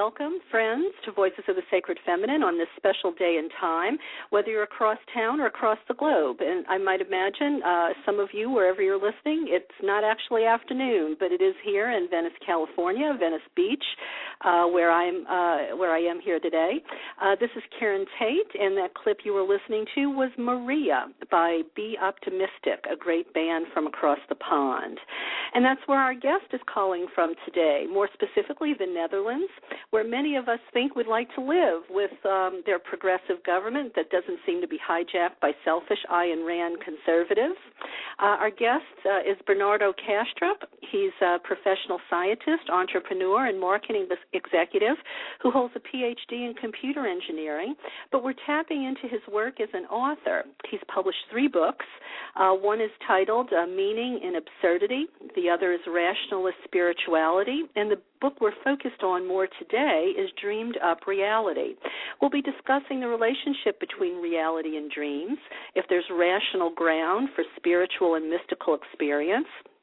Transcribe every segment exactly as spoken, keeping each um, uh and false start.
welcome, friends, to Voices of the Sacred Feminine on this special day and time, whether you're across town or across the globe. And I might imagine uh, some of you, wherever you're listening, it's not actually afternoon, but it is here in Venice, California, Venice Beach, uh, where I'm uh, where I am here today. Uh, this is Karen Tate, and that clip you were listening to was Maria by Be Optimistic, a great band from across the pond. And that's where our guest is calling from today, more specifically the Netherlands, where many of us think we'd like to live with um, their progressive government that doesn't seem to be hijacked by selfish Ayn Rand conservatives. Uh, our guest uh, is Bernardo Kastrup. He's a professional scientist, entrepreneur, and marketing executive who holds a P H D in computer engineering, but we're tapping into his work as an author. He's published three books. Uh, one is titled uh, Meaning in Absurdity. The other is Rationalist Spirituality, and the book we're focused on more today is Dreamed Up Reality. We'll be discussing the relationship between reality and dreams, if there's rational ground for spiritual and mystical experience,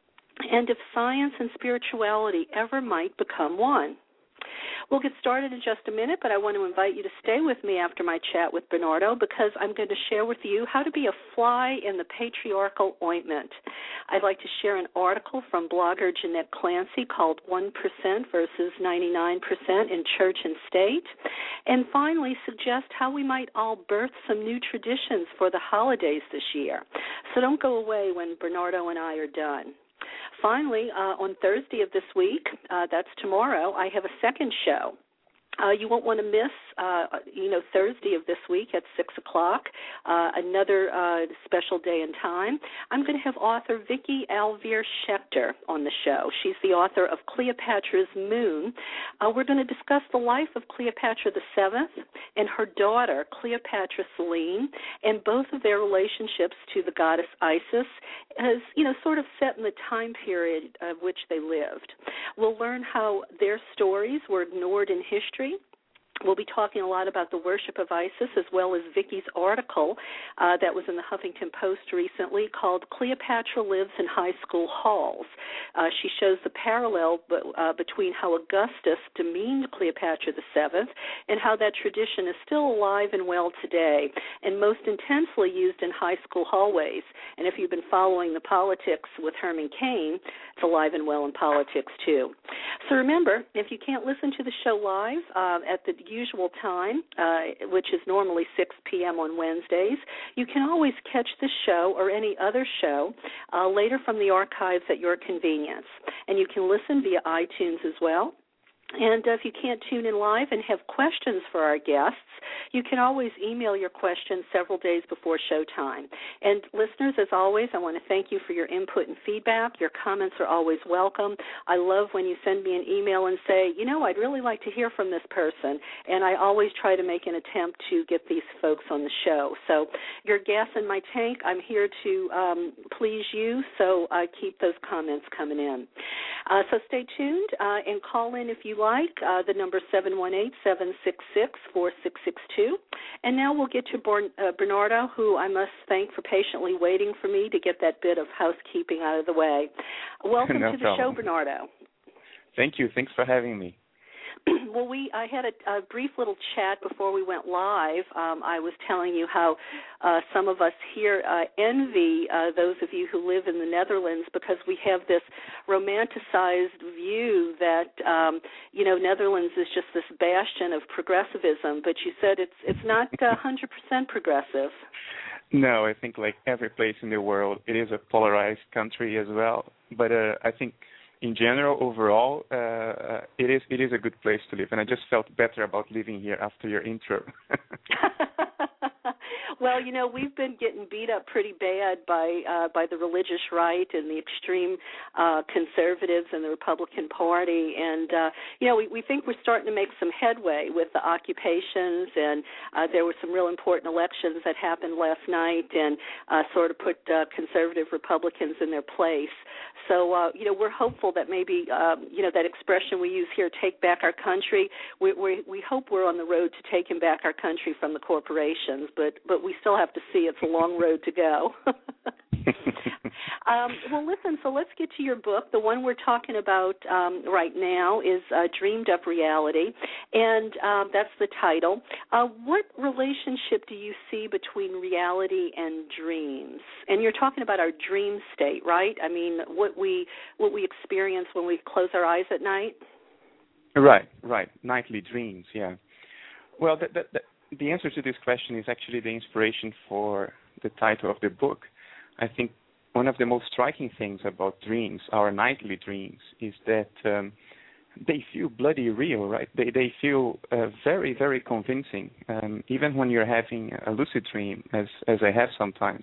and if science and spirituality ever might become one. We'll get started in just a minute, but I want to invite you to stay with me after my chat with Bernardo because I'm going to share with you how to be a fly in the patriarchal ointment. I'd like to share an article from blogger Jeanette Clancy called one percent versus ninety-nine percent in Church and State, and finally suggest how we might all birth some new traditions for the holidays this year. So don't go away when Bernardo and I are done. Finally, uh, on Thursday of this week, uh, that's tomorrow, I have a second show. Uh, you won't want to miss, uh, you know, Thursday of this week at six o'clock, uh, another uh, special day and time. I'm going to have author Vicki Alvear Schechter on the show. She's the author of Cleopatra's Moon. Uh, we're going to discuss the life of Cleopatra the seventh and her daughter, Cleopatra Selene, and both of their relationships to the goddess Isis as, you know, sort of set in the time period of which they lived. We'll learn how their stories were ignored in history. We'll be talking a lot about the worship of Isis as well as Vicki's article uh, that was in the Huffington Post recently called Cleopatra Lives in High School Halls. Uh, she shows the parallel b- uh, between how Augustus demeaned Cleopatra the seventh and how that tradition is still alive and well today and most intensely used in high school hallways. And if you've been following the politics with Herman Cain, it's alive and well in politics too. So remember, if you can't listen to the show live uh, at the usual time, uh, which is normally six p.m. on Wednesdays, you can always catch this show or any other show uh, later from the archives at your convenience. And you can listen via iTunes as well. And uh, if you can't tune in live and have questions for our guests, you can always email your questions several days before showtime. And listeners, as always, I want to thank you for your input and feedback. Your comments are always welcome. I love when you send me an email and say, you know, I'd really like to hear from this person. And I always try to make an attempt to get these folks on the show. So your gas in my tank, I'm here to um, please you, so uh, keep those comments coming in. Uh, so stay tuned uh, and call in if you like. Uh, the number seven one eight, seven six six, four six six two. And now we'll get to Born, uh, Bernardo, who I must thank for patiently waiting for me to get that bit of housekeeping out of the way. Welcome no to the problem. show, Bernardo. Thank you. Thanks for having me. Well, we I had a, a brief little chat before we went live. Um, I was telling you how uh, some of us here uh, envy uh, those of you who live in the Netherlands because we have this romanticized view that, um, you know, Netherlands is just this bastion of progressivism, but you said it's it's not uh, one hundred percent progressive. No, I think like every place in the world, it is a polarized country as well. But uh, I think in general, overall, uh, it is it is a good place to live, and I just felt better about living here after your intro. Well, you know, we've been getting beat up pretty bad by uh, by the religious right and the extreme uh, conservatives in the Republican Party, and uh, you know, we, we think we're starting to make some headway with the occupations, and uh, there were some real important elections that happened last night, and uh, sort of put uh, conservative Republicans in their place. So, uh, you know, we're hopeful that maybe, um, you know, that expression we use here, take back our country, we, we, we hope we're on the road to taking back our country from the corporations, but, but we still have to see it's a long road to go. um, well, listen, so let's get to your book. The one we're talking about um, right now is uh, Dreamed Up Reality, and um, that's the title. Uh, what relationship do you see between reality and dreams? And you're talking about our dream state, right? I mean, what we what we experience when we close our eyes at night? Right, right. Nightly dreams, yeah. Well, the, the, the, the answer to this question is actually the inspiration for the title of the book. I think one of the most striking things about dreams, our nightly dreams, is that um, they feel bloody real, right? They they feel uh, very, very convincing. Um, even when you're having a lucid dream, as as I have sometimes,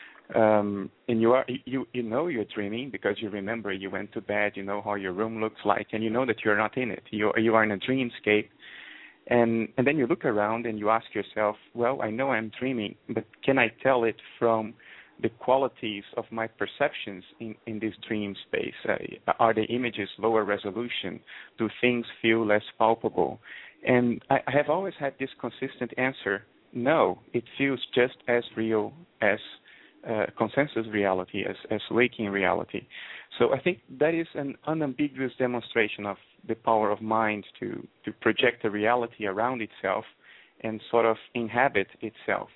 um, and you are you you know you're dreaming because you remember you went to bed, you know how your room looks like, and you know that you're not in it. You you are in a dreamscape, and and then you look around and you ask yourself, well, I know I'm dreaming, but can I tell it from the qualities of my perceptions in, in this dream space? Uh, are the images lower resolution? Do things feel less palpable? And I, I have always had this consistent answer, no, it feels just as real as uh, consensus reality, as, as waking reality. So I think that is an unambiguous demonstration of the power of mind to, to project a reality around itself and sort of inhabit itself.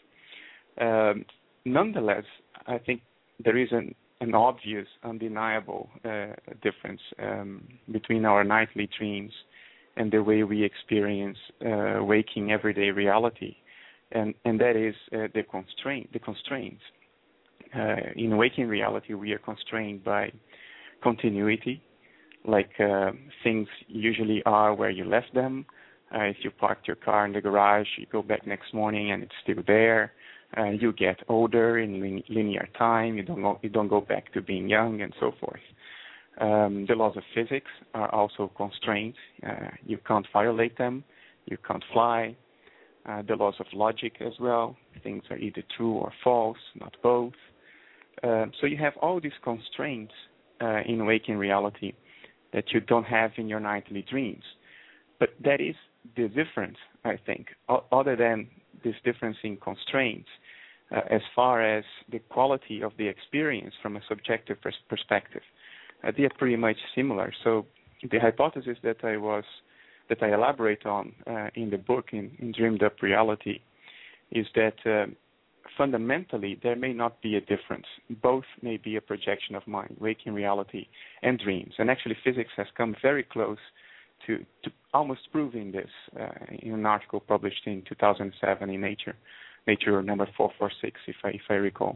Um, nonetheless, I think there is an, an obvious, undeniable uh, difference um, between our nightly dreams and the way we experience uh, waking everyday reality, and, and that is uh, the constraint, the constraints. Uh, in waking reality, we are constrained by continuity, like uh, things usually are where you left them. Uh, if you parked your car in the garage, you go back next morning and it's still there. Uh, you get older in lin- linear time. You don't go, you don't go back to being young, and so forth. Um, the laws of physics are also constrained. Uh, you can't violate them. You can't fly. Uh, the laws of logic as well. Things are either true or false, not both. Uh, so you have all these constraints uh, in waking reality that you don't have in your nightly dreams. But that is the difference, I think, o- other than this difference in constraints, uh, as far as the quality of the experience from a subjective pers- perspective. Uh, they are pretty much similar. So the hypothesis that I was that I elaborate on uh, in the book, in, in Dreamed Up Reality, is that uh, fundamentally there may not be a difference. Both may be a projection of mind, waking reality and dreams. And actually physics has come very close to, to almost proving this uh, in an article published in two thousand seven in Nature, Nature number four forty-six, if I, if I recall.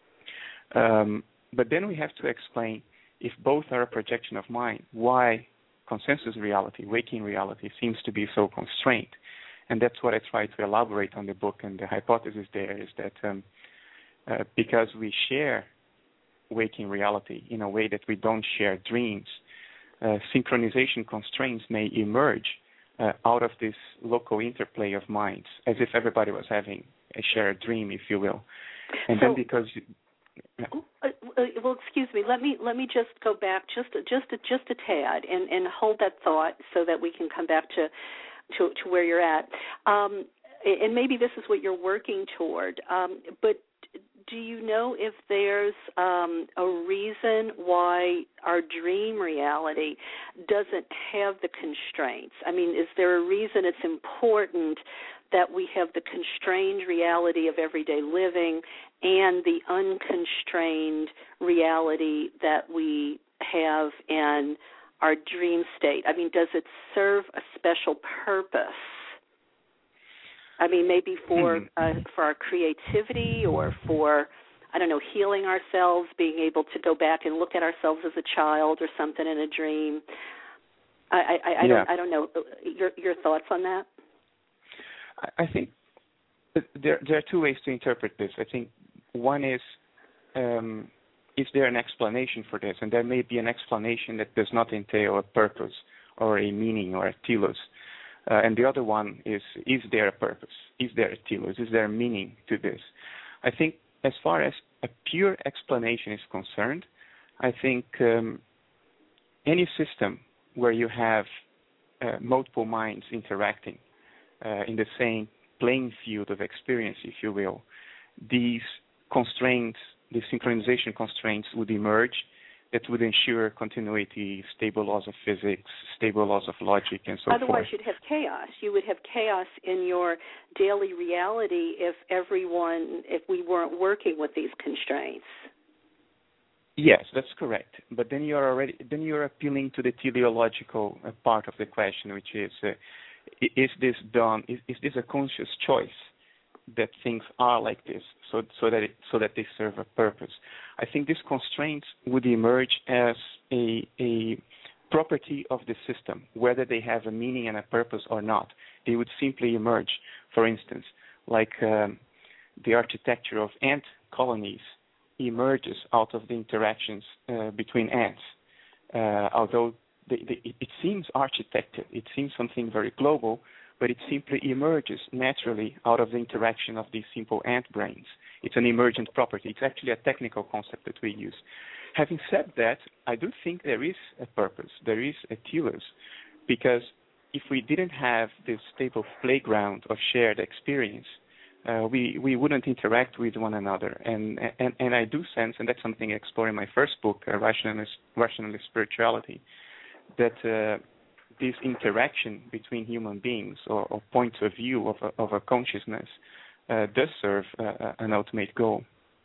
Um, but then we have to explain, if both are a projection of mind, why consensus reality, waking reality, seems to be so constrained. And that's what I try to elaborate on the book. And the hypothesis there is that um, uh, because we share waking reality in a way that we don't share dreams, uh, synchronization constraints may emerge uh, out of this local interplay of minds, as if everybody was having a shared dream, if you will. And so, then because you, uh, well, excuse me. Let me let me just go back just just a, just a tad and, and hold that thought so that we can come back to to, to where you're at. Um, and maybe this is what you're working toward. Um, but do you know if there's um, a reason why our dream reality doesn't have the constraints? I mean, is there a reason it's important that we have the constrained reality of everyday living and the unconstrained reality that we have in our dream state? I mean, does it serve a special purpose? I mean, maybe for uh, for our creativity or for, I don't know, healing ourselves, being able to go back and look at ourselves as a child or something in a dream. I, I, I, yeah. don't I don't know. Your your thoughts on that? I think there there are two ways to interpret this. I think one is, um, is there an explanation for this? And there may be an explanation that does not entail a purpose or a meaning or a telos. Uh, and the other one is, is there a purpose? Is there a telos? Is there a meaning to this? I think as far as a pure explanation is concerned, I think um, any system where you have uh, multiple minds interacting uh, in the same playing field of experience, if you will, these constraints the synchronization constraints would emerge that would ensure continuity, stable laws of physics, stable laws of logic, and so Otherwise, forth. you'd have chaos. You would have chaos in your daily reality if everyone, if we weren't working with these constraints. Yes, that's correct. But then you're already then you're appealing to the teleological uh, part of the question, which is: uh, is this done? Is, is this a conscious choice that things are like this, so so that it, so that they serve a purpose? I think these constraints would emerge as a a property of the system, whether they have a meaning and a purpose or not. They would simply emerge. For instance, like um, the architecture of ant colonies emerges out of the interactions uh, between ants. Uh, although they, they, it seems architected, it seems something very global, but it simply emerges naturally out of the interaction of these simple ant brains. It's an emergent property. It's actually a technical concept that we use. Having said that, I do think there is a purpose, there is a telos, because if we didn't have this stable playground of shared experience, uh, we, we wouldn't interact with one another. And, and, and I do sense, and that's something I explore in my first book, uh, Rationalist, Rationalist Spirituality, that uh, this interaction between human beings or, or points of view of a, of a consciousness uh, does serve uh, an ultimate goal.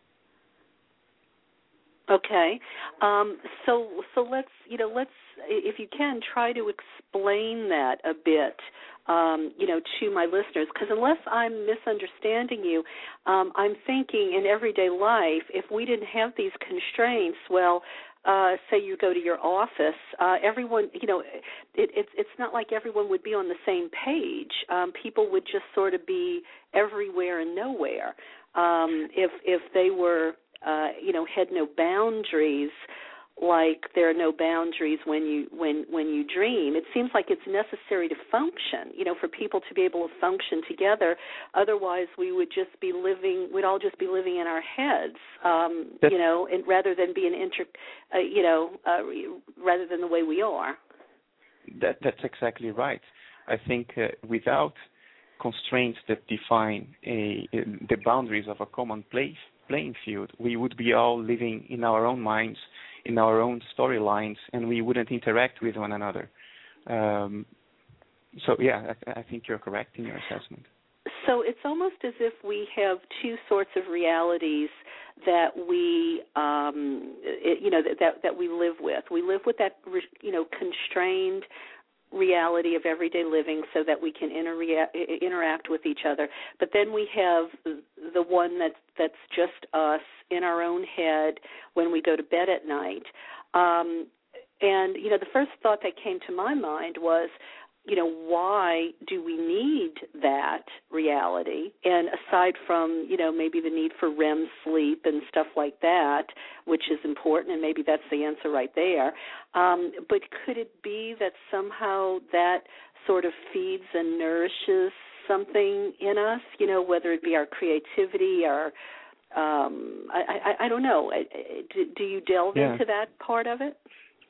Okay, um, so so let's you know let's if you can try to explain that a bit, um, you know, to my listeners, because unless I'm misunderstanding you, um, I'm thinking in everyday life, if we didn't have these constraints, well, uh, say you go to your office, uh, everyone, you know, it, it's it's not like everyone would be on the same page. Um, people would just sort of be everywhere and nowhere. Um, if if they were Uh, you know, had no boundaries, like there are no boundaries when you when when you dream. It seems like it's necessary to function, you know, for people to be able to function together. Otherwise, we would just be living. We'd all just be living in our heads, um, you know, and rather than being inter, uh, you know, uh, rather than the way we are. That that's exactly right. I think uh, without constraints that define a, the boundaries of a common place. playing field, we would be all living in our own minds, in our own storylines, and we wouldn't interact with one another. Um, so, yeah, I, I think you're correct in your assessment. So it's almost as if we have two sorts of realities that we, um, it, you know, that that we live with. We live with that, you know, constrained reality of everyday living so that we can inter- interact with each other. But then we have the one that's, that's just us in our own head when we go to bed at night. Um, and, you know, the first thought that came to my mind was, you know, why do we need that reality? And aside from, you know, maybe the need for R E M sleep and stuff like that, which is important, and maybe that's the answer right there, um, but could it be that somehow that sort of feeds and nourishes something in us, you know, whether it be our creativity, our, um, I, I, I don't know. Do, do you delve yeah. into that part of it?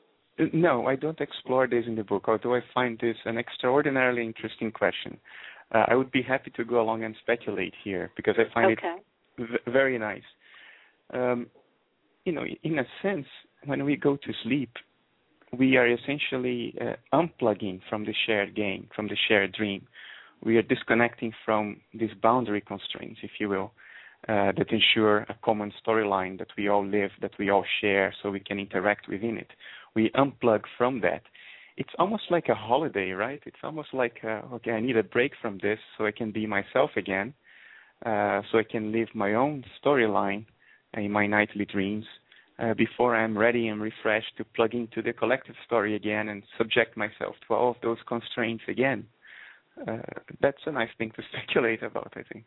No, I don't explore this in the book, although I find this an extraordinarily interesting question. Uh, I would be happy to go along and speculate here because I find okay. it v- very nice. Um, you know, in a sense, when we go to sleep, we are essentially uh, unplugging from the shared game, from the shared dream. We are disconnecting from these boundary constraints, if you will, uh, that ensure a common storyline that we all live, that we all share, so we can interact within it. We unplug from that. It's almost like a holiday, right? It's almost like, uh, okay, I need a break from this so I can be myself again, uh, so I can live my own storyline in my nightly dreams uh, before I'm ready and refreshed to plug into the collective story again and subject myself to all of those constraints again. Uh, that's a nice thing to speculate about, I think.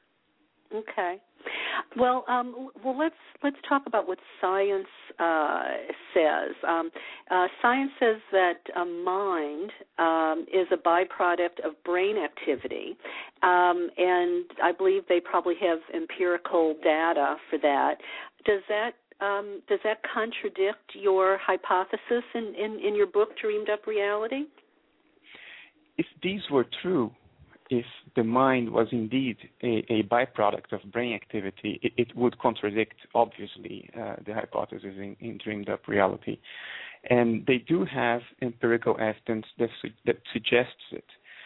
Okay. Well, um, well, let's let's talk about what science uh, says. Um, uh, science says that a mind um, is a byproduct of brain activity, um, and I believe they probably have empirical data for that. Does that um, does that contradict your hypothesis in, in, in your book, Dreamed Up Reality? If these were true, if the mind was indeed a, a byproduct of brain activity, it, it would contradict, obviously, uh, the hypothesis in, in dreamed-up reality. And they do have empirical evidence that, su- that suggests it.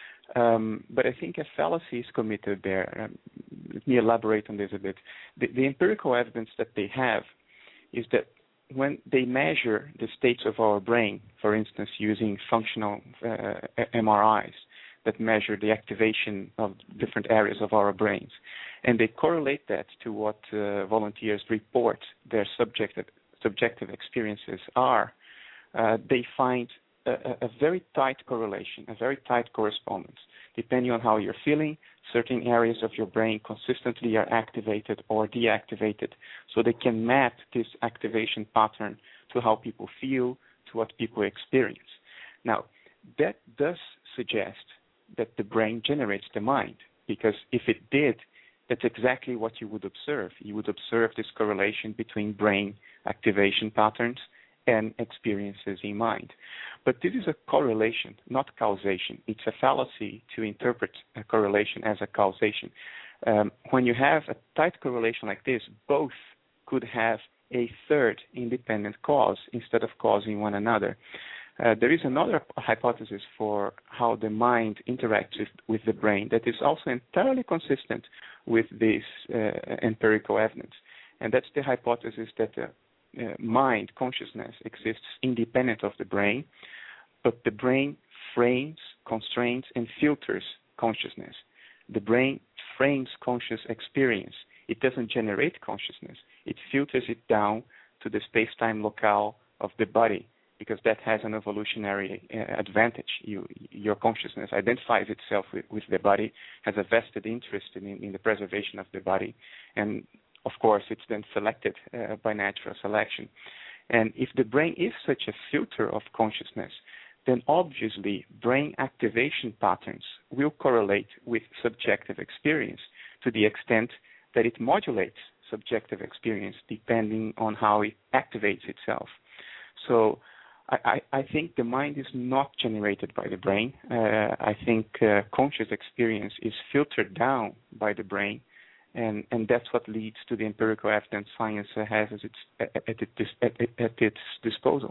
Um, but I think a fallacy is committed there. Um, let me elaborate on this a bit. The, the empirical evidence that they have is that when they measure the states of our brain, for instance, using functional uh, M R Is that measure the activation of different areas of our brains, and they correlate that to what uh, volunteers report their subjective, subjective experiences are, uh, they find a, a very tight correlation, a very tight correspondence. Depending on how you're feeling, certain areas of your brain consistently are activated or deactivated, so they can map this activation pattern to how people feel, to what people experience. Now, that does suggest that the brain generates the mind, because if it did, that's exactly what you would observe. You would observe this correlation between brain activation patterns and experiences in mind. But this is a correlation, not causation. It's a fallacy to interpret a correlation as a causation. Um, when you have a tight correlation like this, both could have a third independent cause instead of causing one another. Uh, there is another hypothesis for how the mind interacts with, with the brain that is also entirely consistent with this uh, empirical evidence, and that's the hypothesis that the uh, mind, consciousness, exists independent of the brain, but the brain frames, constrains, and filters consciousness. The brain frames conscious experience. It doesn't generate consciousness. It filters it down to the space-time locale of the body, because that has an evolutionary uh, advantage. You, your consciousness identifies itself with, with the body, has a vested interest in, in the preservation of the body, and of course it's then selected uh, by natural selection. And if the brain is such a filter of consciousness, then obviously brain activation patterns will correlate with subjective experience to the extent that it modulates subjective experience depending on how it activates itself. So I, I, I think the mind is not generated by the brain. Uh, I think uh, conscious experience is filtered down by the brain, and, and that's what leads to the empirical evidence science has at its, at, its, at, at its disposal.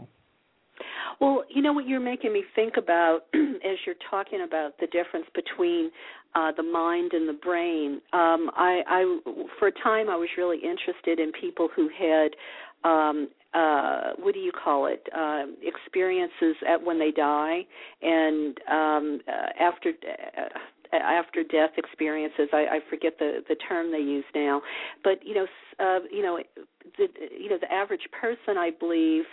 Well, you know what you're making me think about as you're talking about the difference between uh, the mind and the brain. Um, I, I, for a time, I was really interested in people who had, um, uh, what do you call it, uh, experiences at when they die, and um, uh, after. Uh, after death experiences. I, I forget the, the term they use now, but you know, uh, you know, the you know the average person, I believe,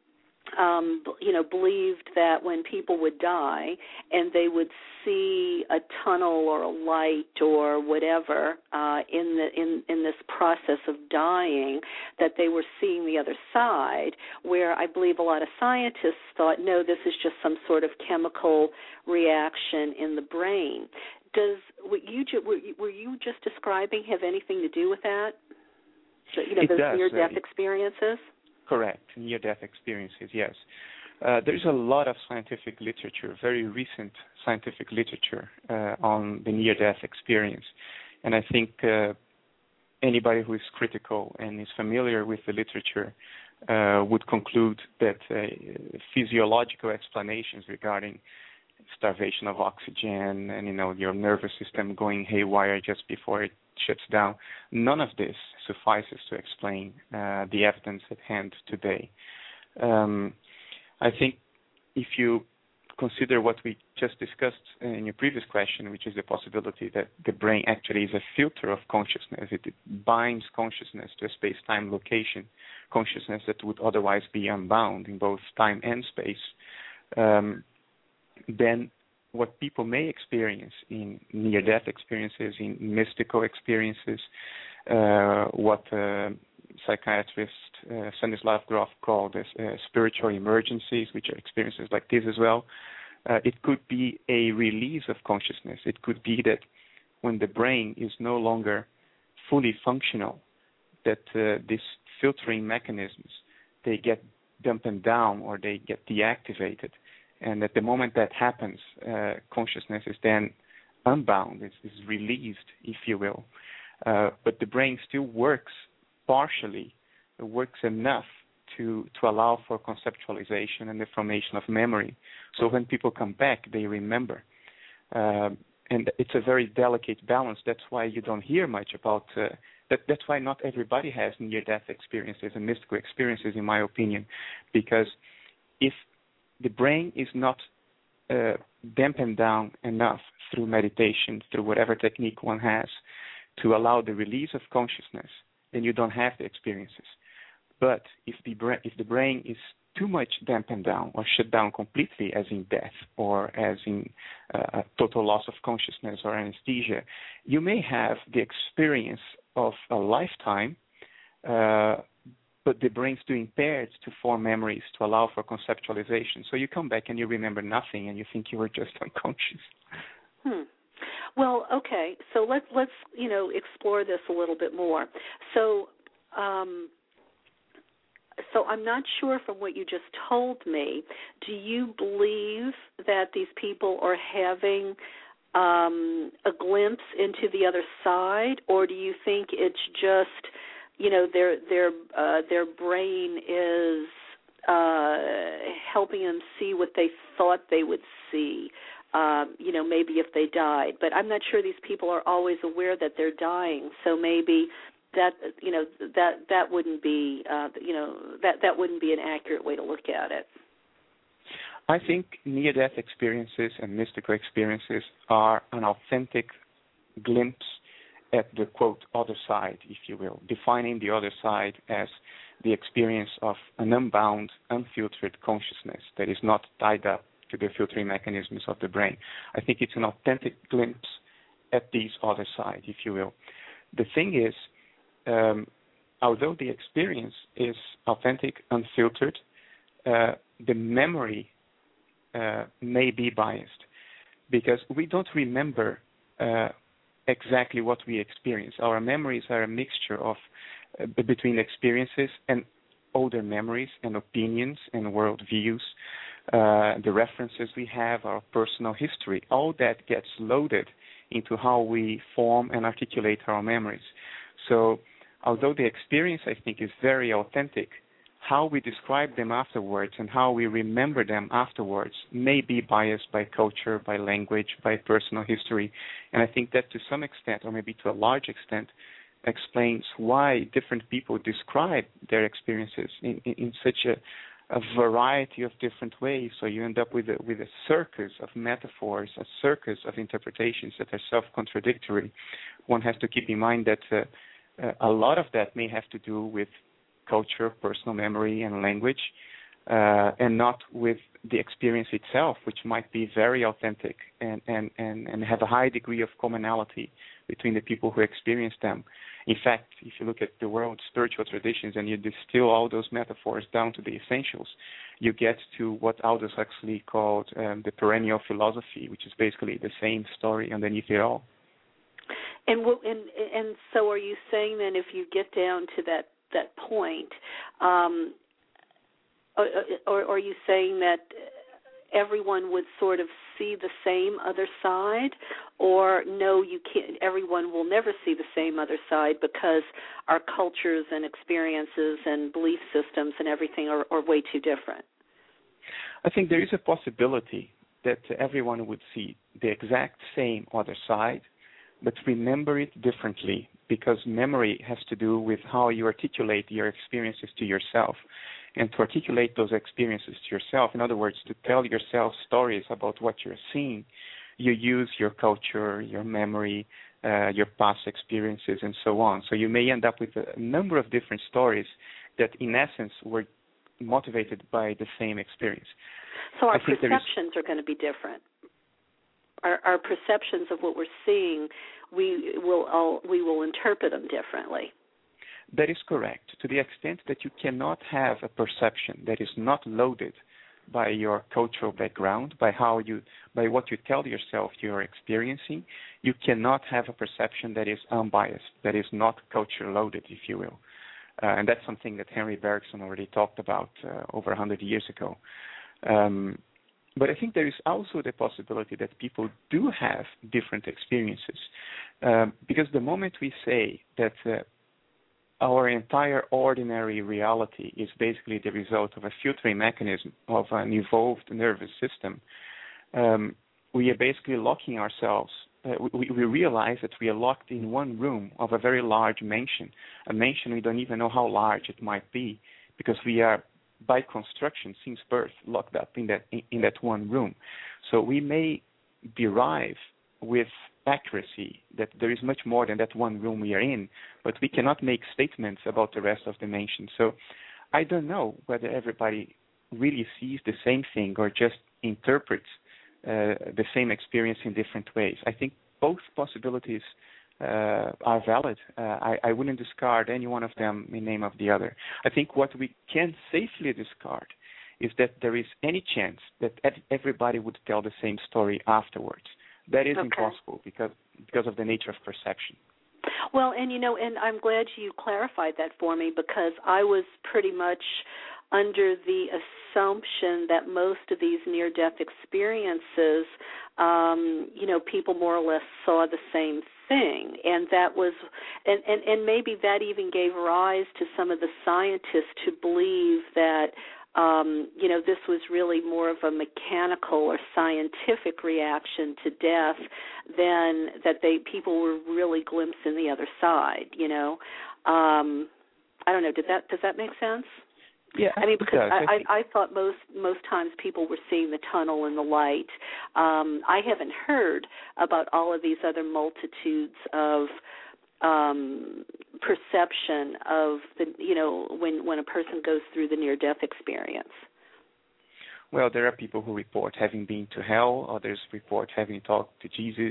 Um, you know, believed that when people would die and they would see a tunnel or a light or whatever uh, in the in, in this process of dying, that they were seeing the other side, where I believe a lot of scientists thought, no, this is just some sort of chemical reaction in the brain. Does what you ju- were, you, were you just describing have anything to do with that? So, you know, It those does. near-death Uh, experiences? Correct, near-death experiences, yes. Uh, there's a lot of scientific literature, very recent scientific literature uh, on the near-death experience. And I think uh, anybody who is critical and is familiar with the literature uh, would conclude that uh, physiological explanations regarding starvation of oxygen and, you know, your nervous system going haywire just before it shuts down, none of this suffices to explain uh, the evidence at hand today. Um, I think if you consider what we just discussed in your previous question, which is the possibility that the brain actually is a filter of consciousness, it binds consciousness to a space-time location, consciousness that would otherwise be unbound in both time and space, um, then what people may experience in near-death experiences, in mystical experiences, uh, what uh, psychiatrist uh, Stanislav Grof called as uh, spiritual emergencies, which are experiences like this as well. Uh, it could be a release of consciousness. It could be that when the brain is no longer fully functional, that uh, these filtering mechanisms, they get dampened down or they get deactivated. And at the moment that happens, uh, consciousness is then unbound, is, is released, if you will. Uh, but the brain still works partially, it works enough to, to allow for conceptualization and the formation of memory. So when people come back, they remember. Um, and it's a very delicate balance. That's why you don't hear much about uh, that. That's why not everybody has near-death experiences and mystical experiences, in my opinion, because if the brain is not uh, dampened down enough through meditation, through whatever technique one has, to allow the release of consciousness, then you don't have the experiences. But if the brain, if the brain is too much dampened down or shut down completely, as in death or as in uh, a total loss of consciousness or anesthesia, you may have the experience of a lifetime, uh, but the brain's too impaired to form memories to allow for conceptualization. So you come back and you remember nothing, and you think you were just unconscious. Hmm. Well, okay. So let's let's you know explore this a little bit more. So. Um, So I'm not sure from what you just told me, do you believe that these people are having um, a glimpse into the other side, or do you think it's just, you know, their their uh, their brain is uh, helping them see what they thought they would see, um, you know, maybe if they died? But I'm not sure these people are always aware that they're dying, so maybe that you know that that wouldn't be uh, you know that that wouldn't be an accurate way to look at it. I think near-death experiences and mystical experiences are an authentic glimpse at the quote other side, if you will, defining the other side as the experience of an unbound, unfiltered consciousness that is not tied up to the filtering mechanisms of the brain. I think it's an authentic glimpse at this other side, if you will. The thing is, Um, although the experience is authentic, unfiltered, uh, the memory uh, may be biased because we don't remember uh, exactly what we experience. Our memories are a mixture of uh, between experiences and older memories and opinions and worldviews, uh, the references we have, our personal history. All that gets loaded into how we form and articulate our memories. So although the experience, I think, is very authentic, how we describe them afterwards and how we remember them afterwards may be biased by culture, by language, by personal history. And I think that to some extent, or maybe to a large extent, explains why different people describe their experiences in, in, in such a, a variety of different ways. So you end up with a, with a circus of metaphors, a circus of interpretations that are self-contradictory. One has to keep in mind that uh, Uh, a lot of that may have to do with culture, personal memory, and language, uh, and not with the experience itself, which might be very authentic and, and, and, and have a high degree of commonality between the people who experience them. In fact, if you look at the world's spiritual traditions and you distill all those metaphors down to the essentials, you get to what Aldous Huxley called um, the perennial philosophy, which is basically the same story underneath it all. And, and and so, are you saying then, if you get down to that that point, um, or, or are you saying that everyone would sort of see the same other side, or no, you can't? Everyone will never see the same other side because our cultures and experiences and belief systems and everything are, are way too different. I think there is a possibility that everyone would see the exact same other side, but remember it differently, because memory has to do with how you articulate your experiences to yourself. And to articulate those experiences to yourself, in other words, to tell yourself stories about what you're seeing, you use your culture, your memory, uh, your past experiences, and so on. So you may end up with a number of different stories that, in essence, were motivated by the same experience. So our perceptions is... are going to be different. Our, our perceptions of what we're seeing, we will all, we will interpret them differently. That is correct. To the extent that you cannot have a perception that is not loaded by your cultural background, by how you, by what you tell yourself you're experiencing, you cannot have a perception that is unbiased, that is not culture loaded, if you will. Uh, and that's something that Henry Bergson already talked about uh, over one hundred years ago. Um, but I think there is also the possibility that people do have different experiences, um, because the moment we say that uh, our entire ordinary reality is basically the result of a filtering mechanism of an evolved nervous system, um, we are basically locking ourselves. Uh, we, we realize that we are locked in one room of a very large mansion, a mansion we don't even know how large it might be, because we are, by construction, since birth, locked up in that in, in that one room. So we may derive with accuracy that there is much more than that one room we are in, but we cannot make statements about the rest of the mansion. So I don't know whether everybody really sees the same thing or just interprets uh, the same experience in different ways. I think both possibilities uh, are valid. Uh, I, I wouldn't discard any one of them in name of the other. I think what we can safely discard is that there is any chance that everybody would tell the same story afterwards. That is okay. Impossible because because of the nature of perception. Well, and you know, and I'm glad you clarified that for me, because I was pretty much under the assumption that most of these near-death experiences, um, you know, people more or less saw the same thing, and that was, and, and, and maybe that even gave rise to some of the scientists who believe that Um, you know, this was really more of a mechanical or scientific reaction to death than that they people were really glimpsing the other side. You know, um, I don't know. Did that does that make sense? Yeah, I mean, because I, I, I thought most most times people were seeing the tunnel and the light. Um, I haven't heard about all of these other multitudes of Um, perception of the, you know, when, when a person goes through the near-death experience. Well, there are people who report having been to hell. Others report having talked to Jesus.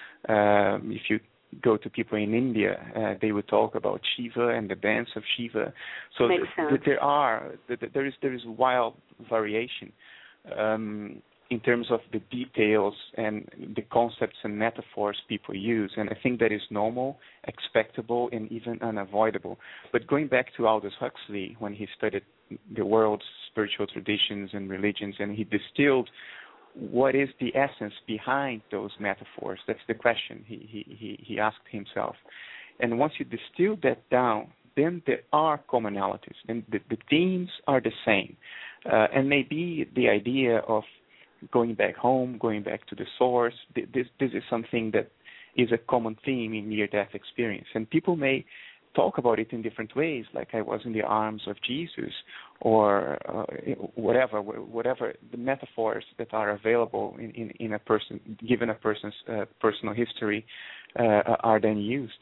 Um, if you go to people in India, uh, they would talk about Shiva and the dance of Shiva. So Makes sense. th- there are th- there is there is wild variation. Um, in terms of the details and the concepts and metaphors people use. And I think that is normal, expectable, and even unavoidable. But going back to Aldous Huxley, when he studied the world's spiritual traditions and religions, and he distilled what is the essence behind those metaphors, that's the question he, he, he, he asked himself. And once you distill that down, then there are commonalities, and the, the themes are the same. Uh, and maybe the idea of going back home, going back to the source, this, this is something that is a common theme in near-death experience. And people may talk about it in different ways, like I was in the arms of Jesus, or uh, whatever, whatever the metaphors that are available in, in, in a person, given a person's uh, personal history, uh, are then used.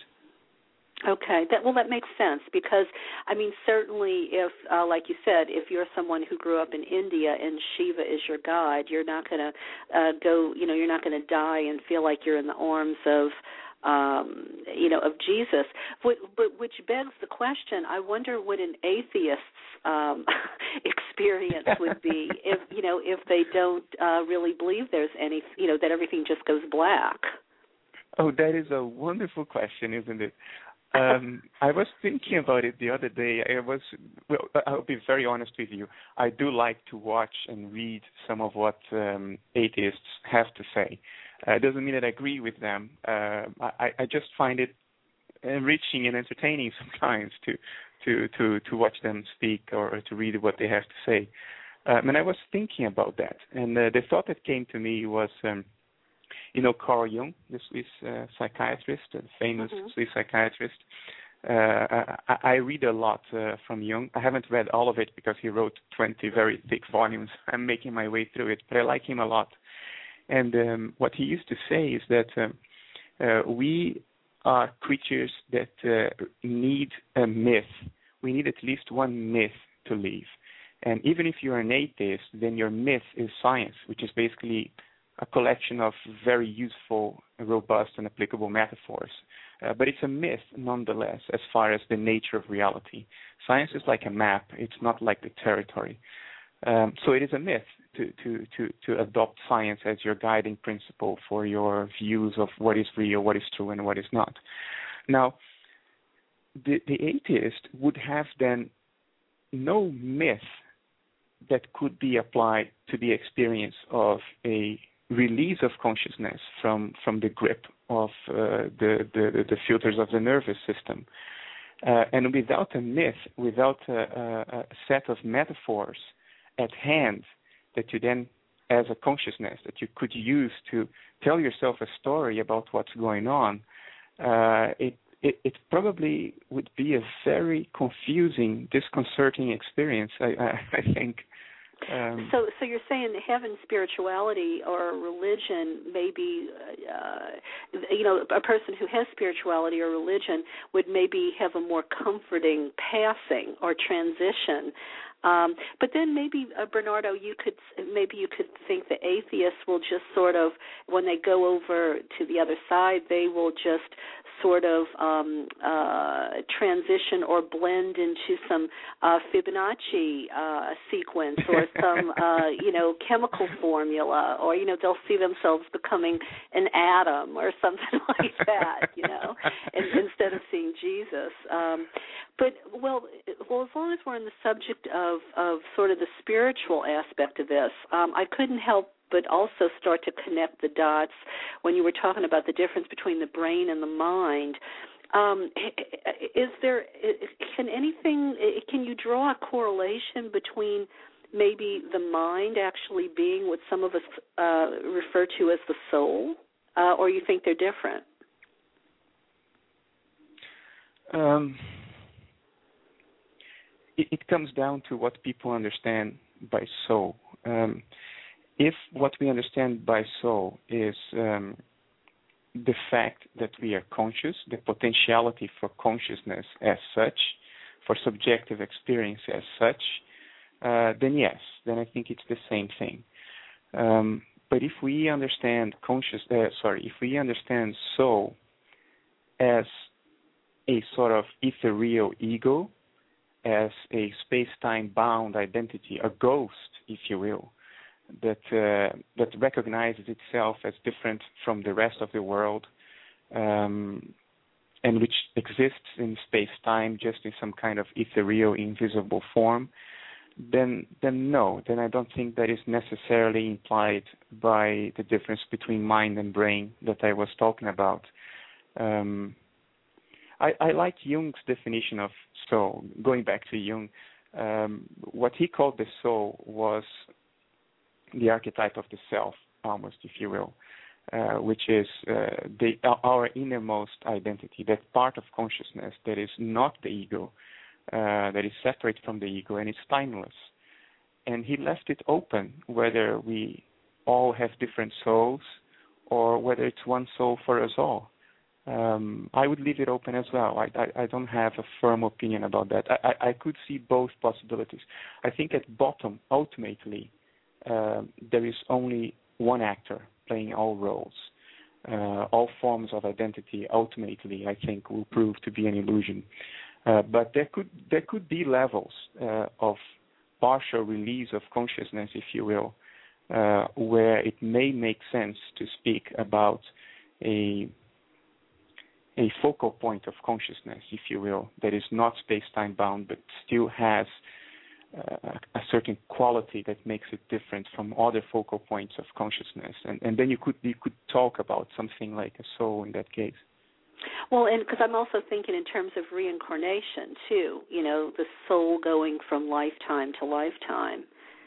Okay, that, well, that makes sense because, I mean, certainly if, uh, like you said, if you're someone who grew up in India and Shiva is your god, you're not going to uh, go, you know, you're not going to die and feel like you're in the arms of, um, you know, of Jesus. But, but which begs the question, I wonder what an atheist's um, experience would be if, you know, if they don't uh, really believe there's any, you know, that everything just goes black. Oh, that is a wonderful question, isn't it? um, I was thinking about it the other day. I was, well, I'll be very honest with you. I do like to watch and read some of what um, atheists have to say. Uh, it doesn't mean that I agree with them. Uh, I, I just find it enriching and entertaining sometimes to to to, to watch them speak or to read what they have to say. Um, and I was thinking about that, and uh, the thought that came to me was. Um, You know Carl Jung, the Swiss uh, psychiatrist, the famous mm-hmm. Swiss psychiatrist. Uh, I, I read a lot uh, from Jung. I haven't read all of it because he wrote twenty very thick volumes. I'm making my way through it, but I like him a lot. And um, what he used to say is that um, uh, we are creatures that uh, need a myth. We need at least one myth to live. And even if you're an atheist, then your myth is science, which is basically a collection of very useful, robust, and applicable metaphors. Uh, but it's a myth, nonetheless, as far as the nature of reality. Science is like a map. It's not like the territory. Um, so it is a myth to, to, to, to adopt science as your guiding principle for your views of what is real, what is true, and what is not. Now, the, the atheist would have then no myth that could be applied to the experience of a release of consciousness from, from the grip of uh, the, the, the filters of the nervous system. Uh, and without a myth, without a, a, a set of metaphors at hand that you then, as a consciousness, that you could use to tell yourself a story about what's going on, uh, it, it, it probably would be a very confusing, disconcerting experience, I, I, I think. Um, so, so you're saying having spirituality or religion, maybe, uh, you know, a person who has spirituality or religion would maybe have a more comforting passing or transition. Um, but then maybe, uh, Bernardo, you could maybe you could think the atheists will just sort of, when they go over to the other side, they will just sort of um, uh, transition or blend into some uh, Fibonacci uh, sequence or some, uh, you know, chemical formula, or, you know, they'll see themselves becoming an atom or something like that, you know, and, instead of seeing Jesus. Um, but, well, well, as long as we're on the subject of, of sort of the spiritual aspect of this, um, I couldn't help but also start to connect the dots when you were talking about the difference between the brain and the mind. Um, is there, can anything, can you draw a correlation between maybe the mind actually being what some of us uh, refer to as the soul, uh, or you think they're different? Um, it, it comes down to what people understand by soul. Um, If what we understand by soul is um, the fact that we are conscious, the potentiality for consciousness as such, for subjective experience as such, uh, then yes, then I think it's the same thing. Um, but if we understand conscious, uh, sorry, if we understand soul as a sort of ethereal ego, as a space-time bound identity, a ghost, if you will, that uh, that recognizes itself as different from the rest of the world, um, and which exists in space-time just in some kind of ethereal, invisible form, then then no, then I don't think that is necessarily implied by the difference between mind and brain that I was talking about. Um, I, I like Jung's definition of soul. Going back to Jung, um, what he called the soul was the archetype of the self, almost, if you will, uh, which is uh, the, our innermost identity, that part of consciousness that is not the ego, uh, that is separate from the ego, and it's timeless. And he left it open whether we all have different souls or whether it's one soul for us all. Um, I would leave it open as well. I, I, I don't have a firm opinion about that. I, I, I could see both possibilities. I think at bottom, ultimately, Uh, there is only one actor playing all roles. Uh, all forms of identity ultimately, I think, will prove to be an illusion. Uh, but there could there could be levels uh, of partial release of consciousness, if you will, uh, where it may make sense to speak about a a focal point of consciousness, if you will, that is not space-time bound, but still has Uh, a certain quality that makes it different from other focal points of consciousness, and, and then you could you could talk about something like a soul in that case. Well, and because I'm also thinking in terms of reincarnation too. You know, the soul going from lifetime to lifetime.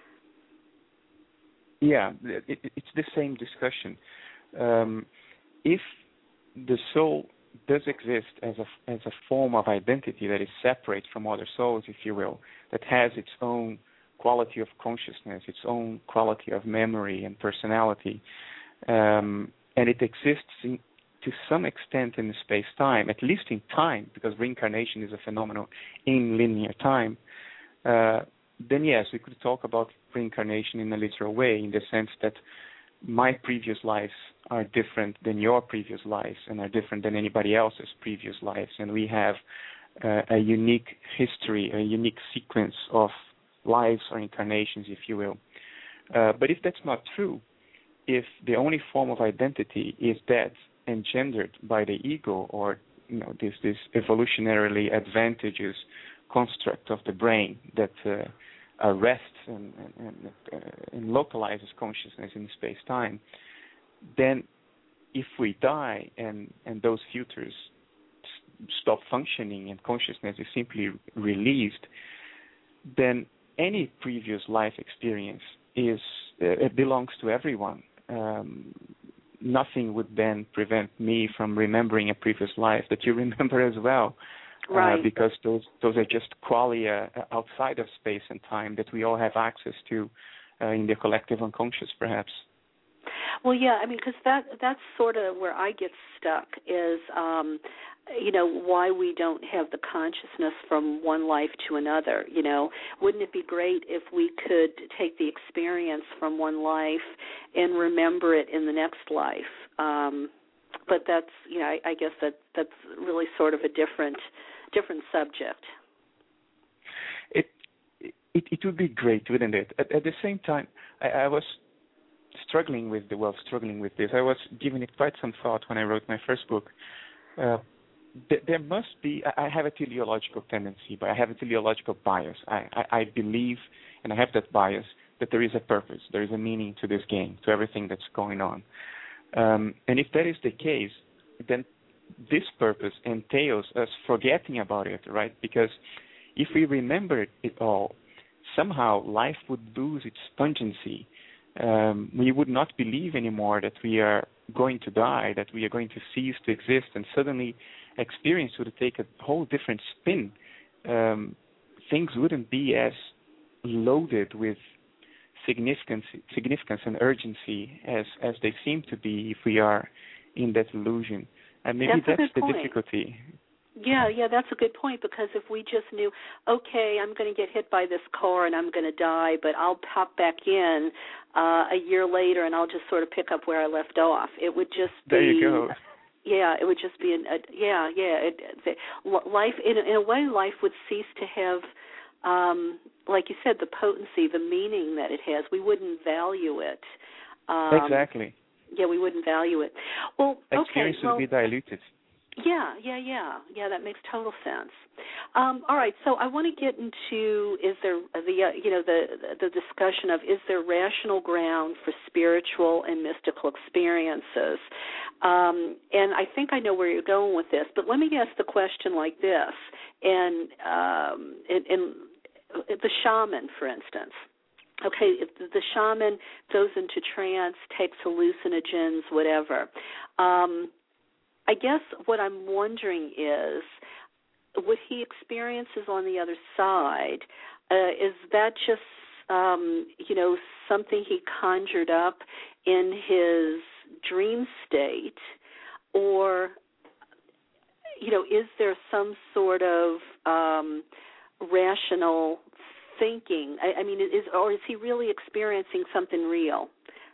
Yeah, it, it's the same discussion. Um, if the soul does exist as a as a form of identity that is separate from other souls, if you will, that has its own quality of consciousness, its own quality of memory and personality, um, and it exists in, to some extent in space-time, at least in time, because reincarnation is a phenomenon in linear time, uh, then yes, we could talk about reincarnation in a literal way, in the sense that my previous lives are different than your previous lives and are different than anybody else's previous lives, and we have uh, a unique history, a unique sequence of lives or incarnations, if you will. Uh, but if that's not true, if the only form of identity is that engendered by the ego, or you know this this evolutionarily advantageous construct of the brain that uh, arrests and, and, and, uh, and localizes consciousness in space-time, then if we die and, and those filters s- stop functioning and consciousness is simply released, then any previous life experience is uh, it belongs to everyone. Um, nothing would then prevent me from remembering a previous life that you remember as well. Right. Uh, because those those are just qualia outside of space and time that we all have access to uh, in the collective unconscious, perhaps. Well, yeah, I mean, because that that's sort of where I get stuck is, um, you know, why we don't have the consciousness from one life to another. You know, wouldn't it be great if we could take the experience from one life and remember it in the next life? Um, but that's, you know, I, I guess that that's really sort of a different different subject. It it, it would be great, wouldn't it? At, at the same time, I, I was struggling with the well, struggling with this. I was giving it quite some thought when I wrote my first book. Uh, th- there must be. I, I have a teleological tendency, but I have a teleological bias. I, I, I believe, and I have that bias, that there is a purpose, there is a meaning to this game, to everything that's going on. Um, and if that is the case, then this purpose entails us forgetting about it, right? Because if we remember it all, somehow life would lose its pungency. Um, we would not believe anymore that we are going to die, that we are going to cease to exist, and suddenly experience would take a whole different spin. Um, things wouldn't be as loaded with significance, significance and urgency as, as they seem to be if we are in that illusion. And maybe that's, that's the point. Difficulty. Yeah, yeah, that's a good point, because if we just knew, okay, I'm going to get hit by this car and I'm going to die, but I'll pop back in uh, a year later and I'll just sort of pick up where I left off. It would just be... There you go. Yeah, it would just be, an, a, yeah, yeah. It, the, life, in, in a way, life would cease to have, um, like you said, the potency, the meaning that it has. We wouldn't value it. Um, exactly. Yeah, we wouldn't value it. Well, Experience okay, well, would be diluted. Yeah, yeah, yeah, yeah. That makes total sense. Um, all right, so I want to get into is there the uh, you know the the discussion of is there rational ground for spiritual and mystical experiences, um, and I think I know where you're going with this. But let me ask the question like this: and um, in, in the shaman, for instance. Okay, if the shaman goes into trance, takes hallucinogens, whatever. Um, I guess what I'm wondering is, what he experiences on the other side, uh, is that just, um, you know, something he conjured up in his dream state, or, you know, is there some sort of um, rational thinking? I, I mean, is or is he really experiencing something real?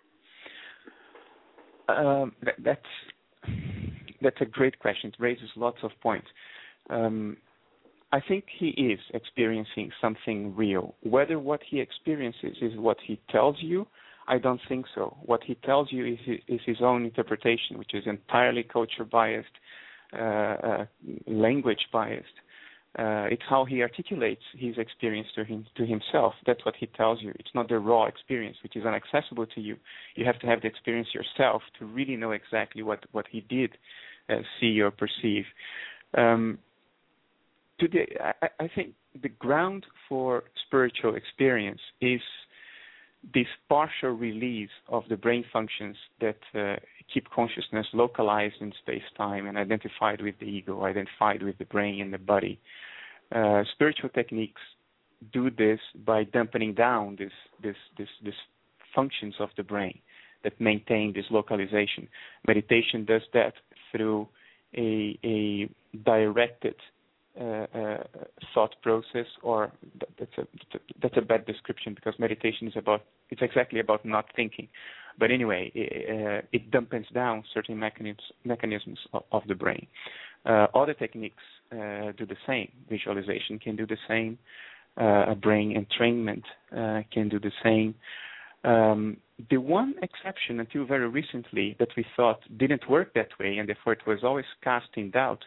Um, that, that's that's a great question. It raises lots of points. Um, I think he is experiencing something real. Whether what he experiences is what he tells you, I don't think so. What he tells you is his, is his own interpretation, which is entirely culture biased, uh, uh, language biased. Uh, it's how he articulates his experience to him to himself. That's what he tells you. It's not the raw experience, which is inaccessible to you. You have to have the experience yourself to really know exactly what, what he did uh, see or perceive. Um, today, I, I think the ground for spiritual experience is this partial release of the brain functions that uh, keep consciousness localized in space-time and identified with the ego, identified with the brain and the body. Uh, spiritual techniques do this by dampening down this, this, this, this functions of the brain that maintain this localization. Meditation does that through a, a directed uh, uh, thought process, or that, that's a that's a bad description, because meditation is about it's exactly about not thinking. But anyway, it, uh, it dampens down certain mechanisms mechanisms of, of the brain. Uh, other techniques uh, do the same. Visualization can do the same. Uh, a brain entrainment uh, can do the same. Um, the one exception until very recently that we thought didn't work that way, and therefore it was always cast in doubt,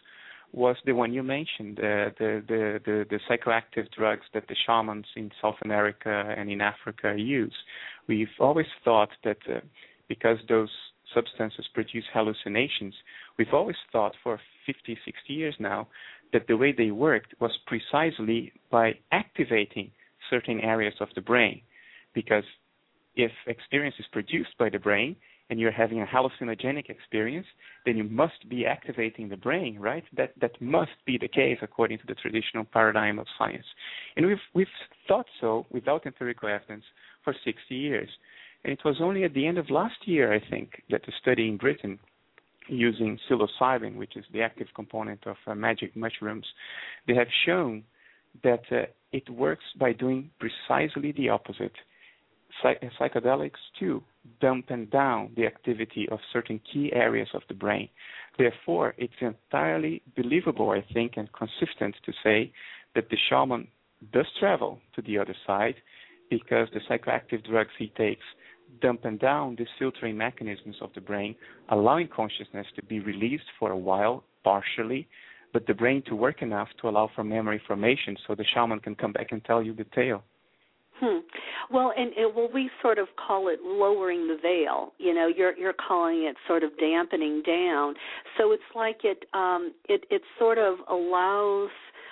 was the one you mentioned, uh, the, the, the, the psychoactive drugs that the shamans in South America and in Africa use. We've always thought that uh, because those substances produce hallucinations, we've always thought for fifty, sixty years now that the way they worked was precisely by activating certain areas of the brain. Because if experience is produced by the brain and you're having a hallucinogenic experience, then you must be activating the brain, right? That that must be the case according to the traditional paradigm of science. And we've we've thought so without empirical evidence for sixty years. And it was only at the end of last year, I think, that a study in Britain using psilocybin, which is the active component of uh, magic mushrooms, they have shown that uh, it works by doing precisely the opposite. Psych- psychedelics, too, dampen down the activity of certain key areas of the brain. Therefore, it's entirely believable, I think, and consistent to say that the shaman does travel to the other side because the psychoactive drugs he takes dampen down these filtering mechanisms of the brain, allowing consciousness to be released for a while, partially, but the brain to work enough to allow for memory formation so the shaman can come back and tell you the tale. Hmm. Well, and it, well, we sort of call it lowering the veil. You know, you're you're calling it sort of dampening down. So it's like it um, it it sort of allows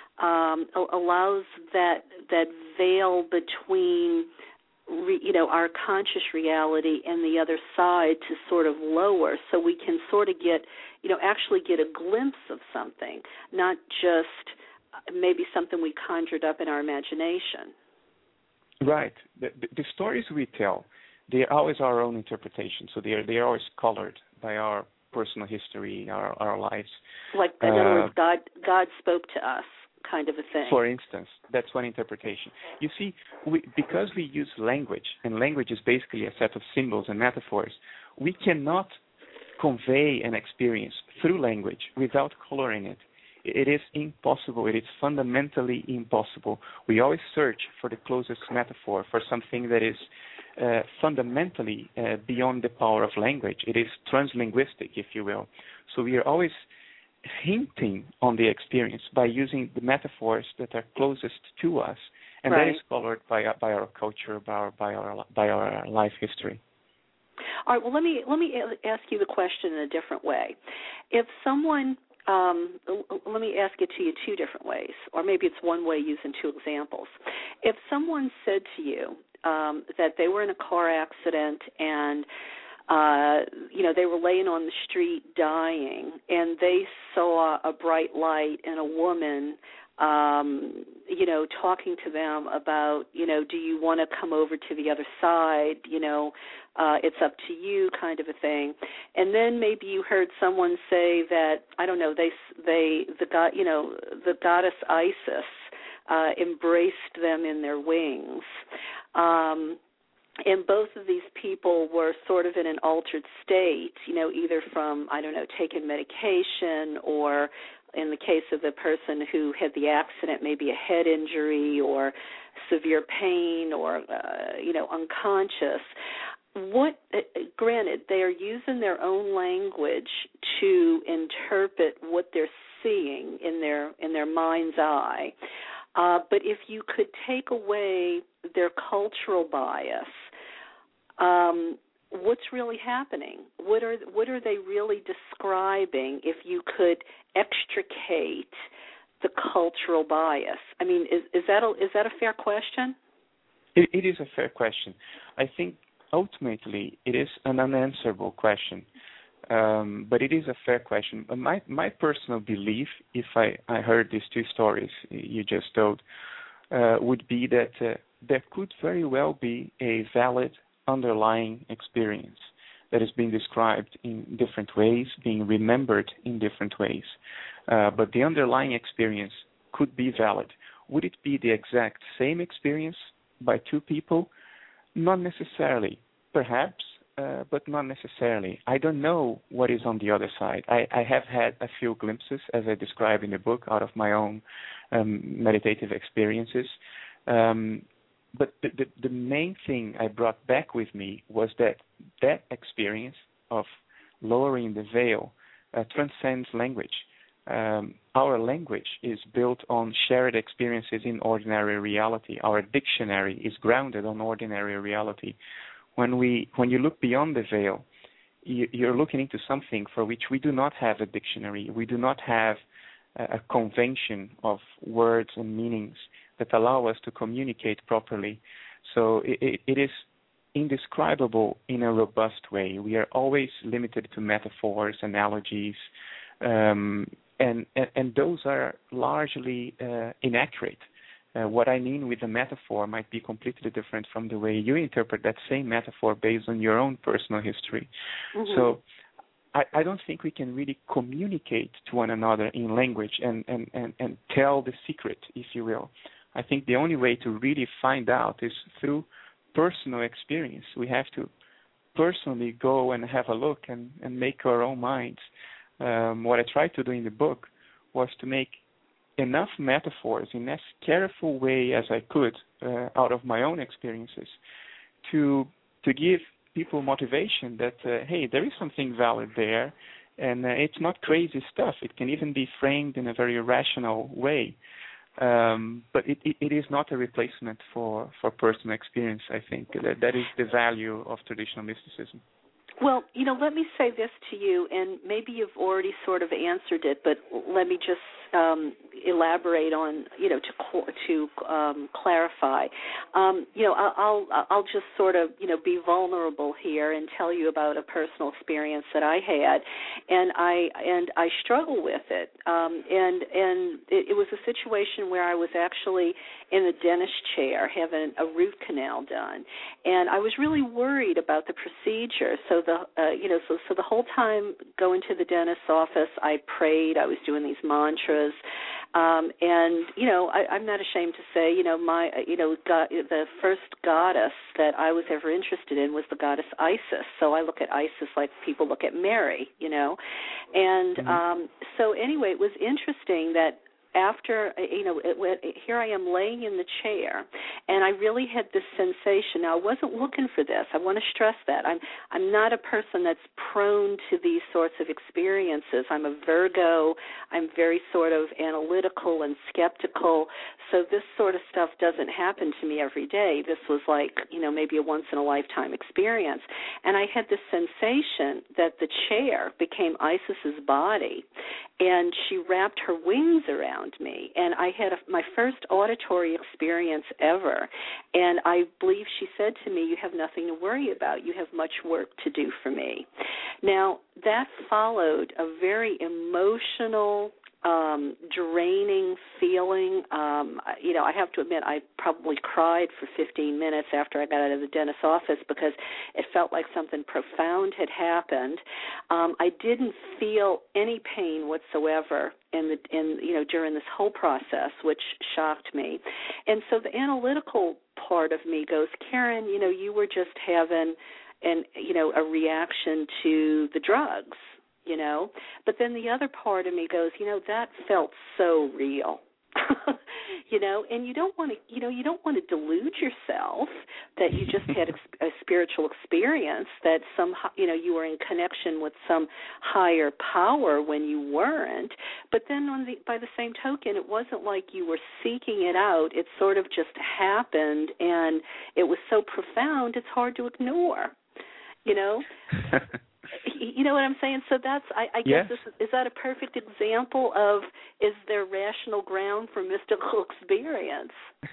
um, allows that that veil between Re, you know, our conscious reality and the other side to sort of lower, so we can sort of get, you know, actually get a glimpse of something, not just maybe something we conjured up in our imagination. Right. The, the, the stories we tell, they are always our own interpretation, so they are they are always colored by our personal history, our our lives. Like, in uh, other words, God God spoke to us, kind of a thing. For instance, that's one interpretation. You see, we, because we use language, and language is basically a set of symbols and metaphors, we cannot convey an experience through language without coloring it. It is impossible. It is fundamentally impossible. We always search for the closest metaphor, for something that is uh, fundamentally uh, beyond the power of language. It is translinguistic, if you will. So we are always hinting on the experience by using the metaphors that are closest to us, and right. that is colored by by our culture, by our by our by our life history. All right. Well, let me let me ask you the question in a different way. If someone, um, let me ask it to you two different ways, or maybe it's one way using two examples. If someone said to you um, that they were in a car accident and Uh, you know, they were laying on the street dying, and they saw a bright light and a woman, um, you know, talking to them about, you know, do you want to come over to the other side? You know, uh, it's up to you, kind of a thing. And then maybe you heard someone say that, I don't know, they they the god, you know, the goddess Isis uh, embraced them in their wings. Um, And both of these people were sort of in an altered state, you know, either from, I don't know, taking medication, or in the case of the person who had the accident, maybe a head injury or severe pain, or, uh, you know, unconscious. What, uh, granted, they are using their own language to interpret what they're seeing in their in their mind's eye. Uh, but if you could take away their cultural bias, um, what's really happening? What are what are they really describing? If you could extricate the cultural bias, I mean, is, is that a, is that a fair question? It, it is a fair question. I think ultimately it is an unanswerable question. Um, but it is a fair question. My my personal belief, if I, I heard these two stories you just told, uh, would be that uh, there could very well be a valid underlying experience that is being described in different ways, being remembered in different ways. Uh, but the underlying experience could be valid. Would it be the exact same experience by two people? Not necessarily. Perhaps. Uh, but not necessarily. I don't know what is on the other side. I, I have had a few glimpses, as I describe in the book, out of my own um, meditative experiences. Um, but the, the, the main thing I brought back with me was that that experience of lowering the veil uh, transcends language. um, our language is built on shared experiences in ordinary reality. Our dictionary is grounded on ordinary reality. When we, when you look beyond the veil, you, you're looking into something for which we do not have a dictionary. We do not have a, a convention of words and meanings that allow us to communicate properly. So it, it, it is indescribable in a robust way. We are always limited to metaphors, analogies, um, and, and, and those are largely uh, inaccurate. Uh, what I mean with a metaphor might be completely different from the way you interpret that same metaphor based on your own personal history. Mm-hmm. So I, I don't think we can really communicate to one another in language and, and, and, and tell the secret, if you will. I think the only way to really find out is through personal experience. We have to personally go and have a look and, and make our own minds. Um, what I tried to do in the book was to make enough metaphors in as careful way as I could uh, out of my own experiences to to give people motivation that, uh, hey, there is something valid there, and uh, it's not crazy stuff. It can even be framed in a very rational way. Um, but it, it, it is not a replacement for, for personal experience, I think. That, that is the value of traditional mysticism. Well, you know, let me say this to you, and maybe you've already sort of answered it, but let me just um, elaborate on, you know, to to um, clarify. Um, you know, I'll I'll just sort of, you know, be vulnerable here and tell you about a personal experience that I had, and I and I struggle with it. Um, and and it, it was a situation where I was actually in the dentist chair having a root canal done, and I was really worried about the procedure. So the uh, you know so so the whole time going to the dentist's office, I prayed. I was doing these mantras, um, and you know I, I'm not ashamed to say you know my you know God, the first goddess that I was ever interested in was the goddess Isis. So I look at Isis like people look at Mary, you know, and mm-hmm. um, so anyway, it was interesting that. After, you know, it, it, here I am laying in the chair, and I really had this sensation. Now, I wasn't looking for this. I want to stress that. I'm I'm not a person that's prone to these sorts of experiences. I'm a Virgo. I'm very sort of analytical and skeptical, so this sort of stuff doesn't happen to me every day. This was like, you know, maybe a once-in-a-lifetime experience. And I had this sensation that the chair became Isis's body, and she wrapped her wings around me, and I had a, my first auditory experience ever, and I believe she said to me, you have nothing to worry about. You have much work to do for me. Now, that followed a very emotional, um, draining feeling. Um, you know, I have to admit, I probably cried for fifteen minutes after I got out of the dentist's office because it felt like something profound had happened. Um, I didn't feel any pain whatsoever in the in you know during this whole process, which shocked me. And so the analytical part of me goes, Karen, you know, you were just having an you know a reaction to the drugs. You know, but then the other part of me goes, you know, that felt so real, you know, and you don't want to, you know, you don't want to delude yourself that you just had a spiritual experience, that somehow, you know, you were in connection with some higher power when you weren't. But then on the, by the same token, it wasn't like you were seeking it out. It sort of just happened, and it was so profound, it's hard to ignore, you know. You know what I'm saying? So that's, I, I guess, yes. this, is that a perfect example of, is there rational ground for mystical experience?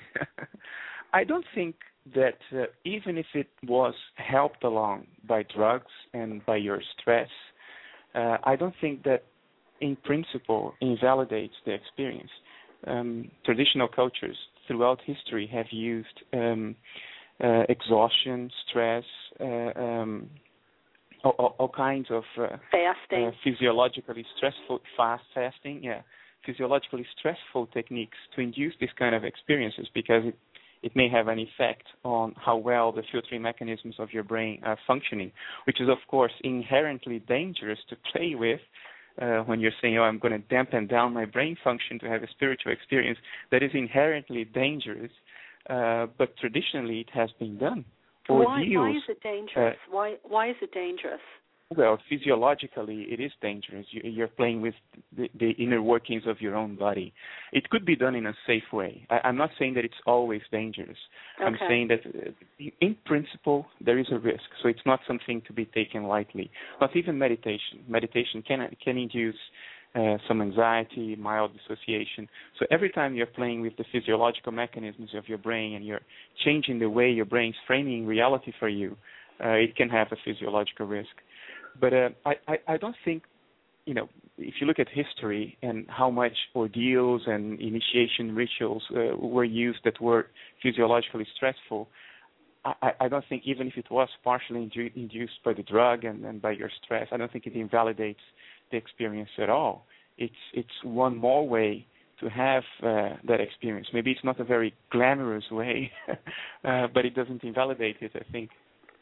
I don't think that uh, even if it was helped along by drugs and by your stress, uh, I don't think that in principle invalidates the experience. Um, traditional cultures throughout history have used um, uh, exhaustion, stress, uh, um All, all kinds of uh, fasting, uh, physiologically stressful, fast fasting, yeah, physiologically stressful techniques to induce this kind of experiences because it, it may have an effect on how well the filtering mechanisms of your brain are functioning, which is, of course, inherently dangerous to play with uh, when you're saying, oh, I'm going to dampen down my brain function to have a spiritual experience. That is inherently dangerous, uh, but traditionally it has been done. Why, why is it dangerous? Uh, why why is it dangerous? Well, physiologically, it is dangerous. You, you're playing with the, the inner workings of your own body. It could be done in a safe way. I, I'm not saying that it's always dangerous. Okay. I'm saying that, uh, in principle, there is a risk. So it's not something to be taken lightly. But even meditation. Meditation can can induce uh, some anxiety, mild dissociation. So every time you're playing with the physiological mechanisms of your brain and you're changing the way your brain's framing reality for you, uh, it can have a physiological risk. But uh, I, I, I don't think, you know, if you look at history and how much ordeals and initiation rituals uh, were used that were physiologically stressful, I, I don't think even if it was partially indu- induced by the drug and, and by your stress, I don't think it invalidates the experience at all. It's it's one more way to have uh, that experience. Maybe it's not a very glamorous way, uh, but it doesn't invalidate it, I think.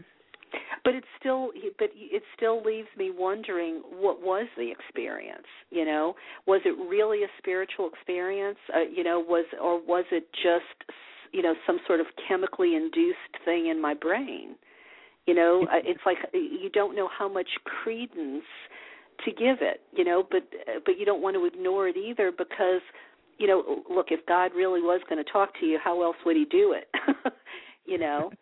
But it still, but it still leaves me wondering, what was the experience? You know, was it really a spiritual experience? Uh, you know, was or was it just, you know, some sort of chemically induced thing in my brain? You know, it's like you don't know how much credence to give it. You know, but but you don't want to ignore it either because, you know, look, if God really was going to talk to you, how else would He do it? You know.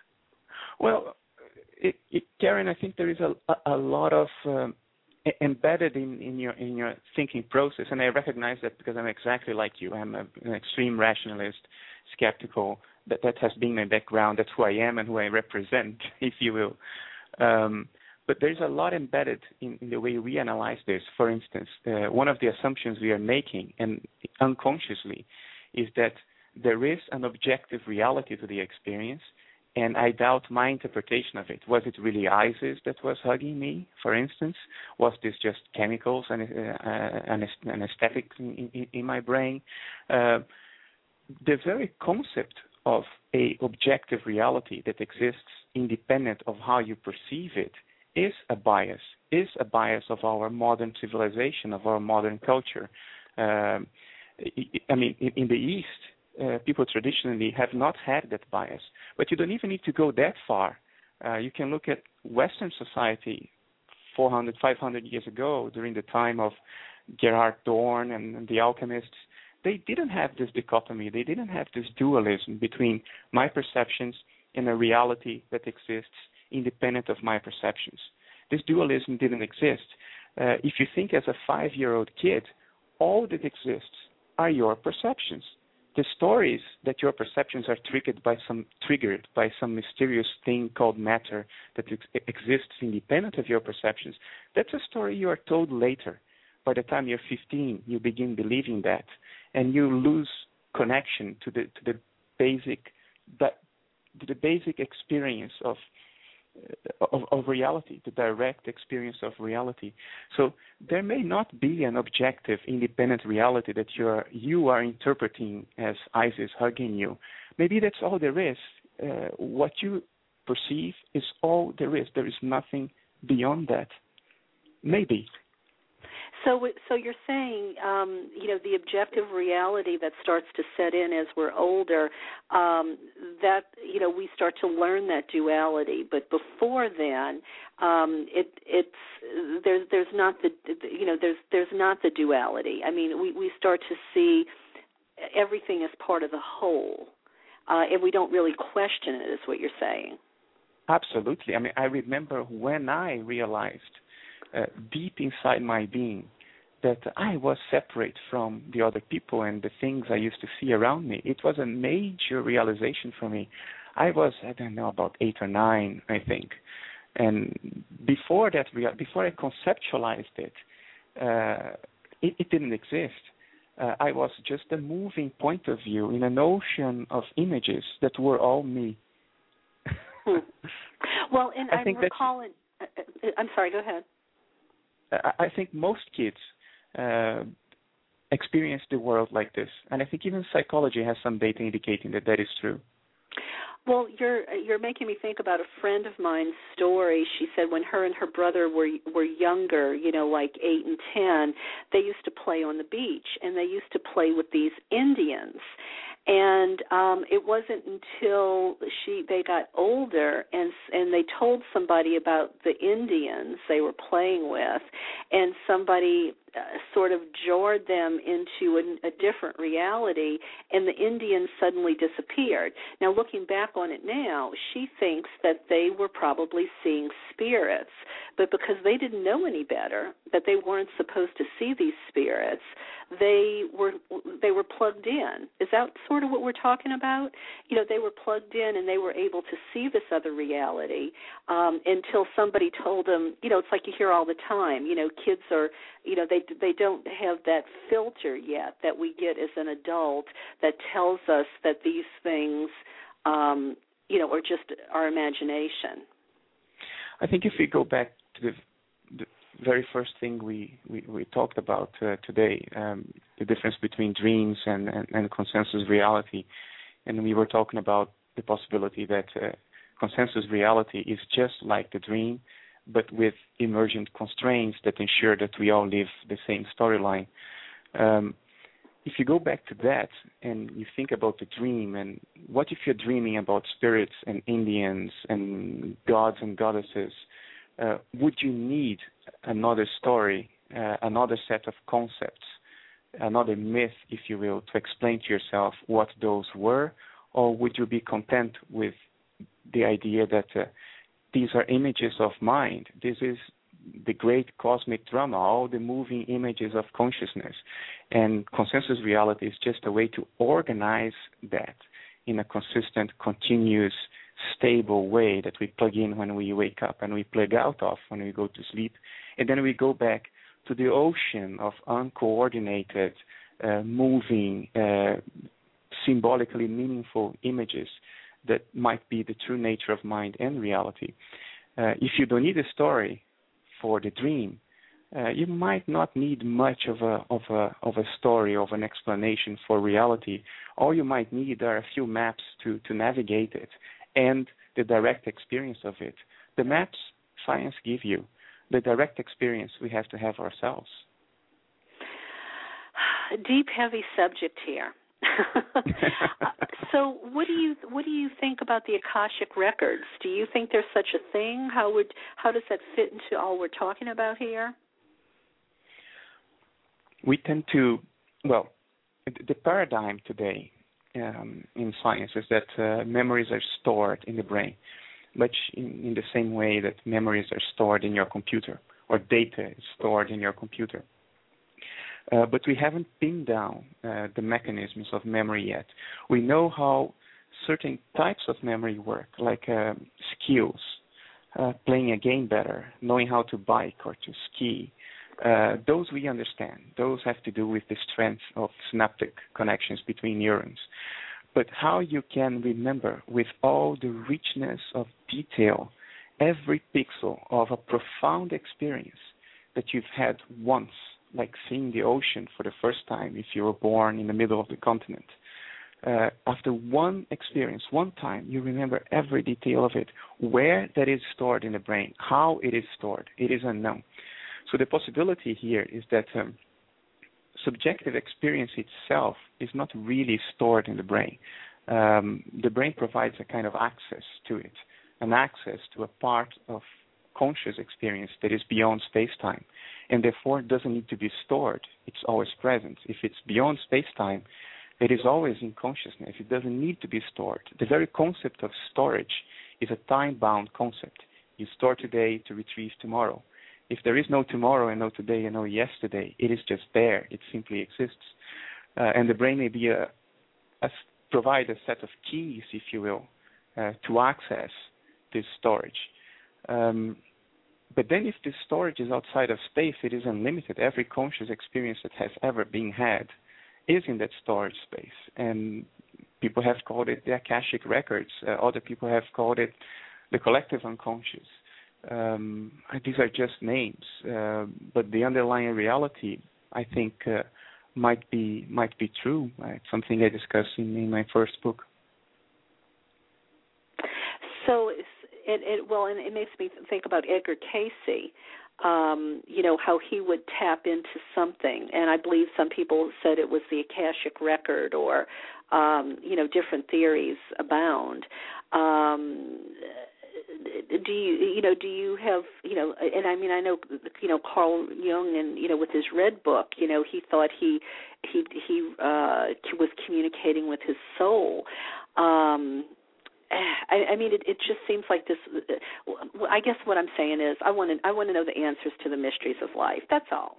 Well. It, it, Karen, I think there is a, a, a lot of um, embedded in, in your in your thinking process, and I recognize that because I'm exactly like you. I'm a, an extreme rationalist, skeptical. That that has been my background. That's who I am and who I represent, if you will. Um, but there's a lot embedded in, in the way we analyze this. For instance, uh, one of the assumptions we are making, and unconsciously, is that there is an objective reality to the experience. And I doubt my interpretation of it. Was it really ISIS that was hugging me, for instance? Was this just chemicals and uh, anesthetic in, in, in my brain? Uh, the very concept of a objective reality that exists independent of how you perceive it is a bias, is a bias of our modern civilization, of our modern culture. Um, I mean, in, in the East, Uh, people traditionally have not had that bias. But you don't even need to go that far. Uh, you can look at Western society four hundred, five hundred years ago during the time of Gerhard Dorn and, and the alchemists. They didn't have this dichotomy. They didn't have this dualism between my perceptions and a reality that exists independent of my perceptions. This dualism didn't exist. Uh, if you think as a five-year-old kid, all that exists are your perceptions. The stories that your perceptions are triggered by some triggered by some mysterious thing called matter that ex- exists independent of your perceptions, that's a story you are told later. By the time you're fifteen, you begin believing that, and you lose connection to the to the basic that to the basic experience of Of, of reality, the direct experience of reality. So there may not be an objective, independent reality that you are you are interpreting as ISIS hugging you. Maybe that's all there is. Uh, what you perceive is all there is. There is nothing beyond that. Maybe. So, so you're saying, um, you know, the objective reality that starts to set in as we're older, um, that, you know, we start to learn that duality. But before then, um, it, it's there's there's not the, you know, there's there's not the duality. I mean, we, we start to see everything as part of the whole, uh, and we don't really question it. Is what you're saying? Absolutely. I mean, I remember when I realized uh, deep inside my being that I was separate from the other people and the things I used to see around me. It was a major realization for me. I was, I don't know, about eight or nine, I think. And before that, before I conceptualized it, uh, it, it didn't exist. Uh, I was just a moving point of view in an ocean of images that were all me. hmm. Well, and I I'm think recalling, uh, I'm sorry, go ahead. I think most kids uh, experience the world like this, and I think even psychology has some data indicating that that is true. Well, you're you're making me think about a friend of mine's story. She said when her and her brother were were younger, you know, like eight and ten, they used to play on the beach, and they used to play with these Indians. And um, it wasn't until she they got older and and they told somebody about the Indians they were playing with, and somebody uh, sort of jarred them into a, a different reality, and the Indians suddenly disappeared. Now, looking back on it now, she thinks that they were probably seeing spirits, but because they didn't know any better, that they weren't supposed to see these spirits, they were they were plugged in. Is that sort of what we're talking about? You know, they were plugged in and they were able to see this other reality um, until somebody told them. You know, it's like you hear all the time. You know, kids are, you know, they they don't have that filter yet that we get as an adult that tells us that these things, um, you know, are just our imagination. I think if we go back to the, the very first thing we, we, we talked about uh, today, um, the difference between dreams and, and, and consensus reality, and we were talking about the possibility that uh, consensus reality is just like the dream, but with emergent constraints that ensure that we all live the same storyline. Um, if you go back to that and you think about the dream, and what if you're dreaming about spirits and Indians and gods and goddesses, uh, would you need another story, uh, another set of concepts, another myth, if you will, to explain to yourself what those were, or would you be content with the idea that uh, these are images of mind? This is the great cosmic drama, all the moving images of consciousness. And consensus reality is just a way to organize that in a consistent, continuous, stable way that we plug in when we wake up and we plug out of when we go to sleep. And then we go back to the ocean of uncoordinated, uh, moving, uh, symbolically meaningful images that might be the true nature of mind and reality. Uh, if you don't need a story for the dream, uh, you might not need much of a of a of a story, of an explanation for reality. All you might need are a few maps to, to navigate it and the direct experience of it. The maps science give you. The direct experience we have to have ourselves. Deep, heavy subject here. So, what do you what do you think about the Akashic records? Do you think there's such a thing? How would how does that fit into all we're talking about here? We tend to, well, the paradigm today um, in science is that uh, memories are stored in the brain, much in, in the same way that memories are stored in your computer or data is stored in your computer. Uh, but we haven't pinned down uh, the mechanisms of memory yet. We know how certain types of memory work, like uh, skills, uh, playing a game better, knowing how to bike or to ski. Uh, those we understand. Those have to do with the strength of synaptic connections between neurons. But how you can remember with all the richness of detail every pixel of a profound experience that you've had once, like seeing the ocean for the first time if you were born in the middle of the continent. Uh, after one experience, one time, you remember every detail of it, where that is stored in the brain, how it is stored. It is unknown. So the possibility here is that um, subjective experience itself is not really stored in the brain. Um, the brain provides a kind of access to it, an access to a part of conscious experience that is beyond space-time, and therefore doesn't need to be stored. It's always present. If it's beyond space-time, it is always in consciousness. It doesn't need to be stored. The very concept of storage is a time-bound concept. You store today to retrieve tomorrow. If there is no tomorrow and no today and no yesterday, it is just there. It simply exists. Uh, and the brain may be a, a, provide a set of keys, if you will, uh, to access this storage. Um, but then if the storage is outside of space, it is unlimited. Every conscious experience that has ever been had is in that storage space. And people have called it the Akashic records. Uh, other people have called it the collective unconscious. Um, these are just names, uh, but the underlying reality, I think, uh, might be might be true. Uh, it's something I discussed in, in my first book. So, it, it, well, and it makes me think about Edgar Cayce. Um, you know, how he would tap into something, and I believe some people said it was the Akashic record, or um, you know, different theories abound. Um, do you, you know, do you have, you know, and I mean, I know, you know, Carl Jung, and you know, with his Red Book, you know, he thought he he he uh, was communicating with his soul. Um, I, I mean, it, it just seems like this. I guess what I'm saying is, I want to I want to know the answers to the mysteries of life. That's all.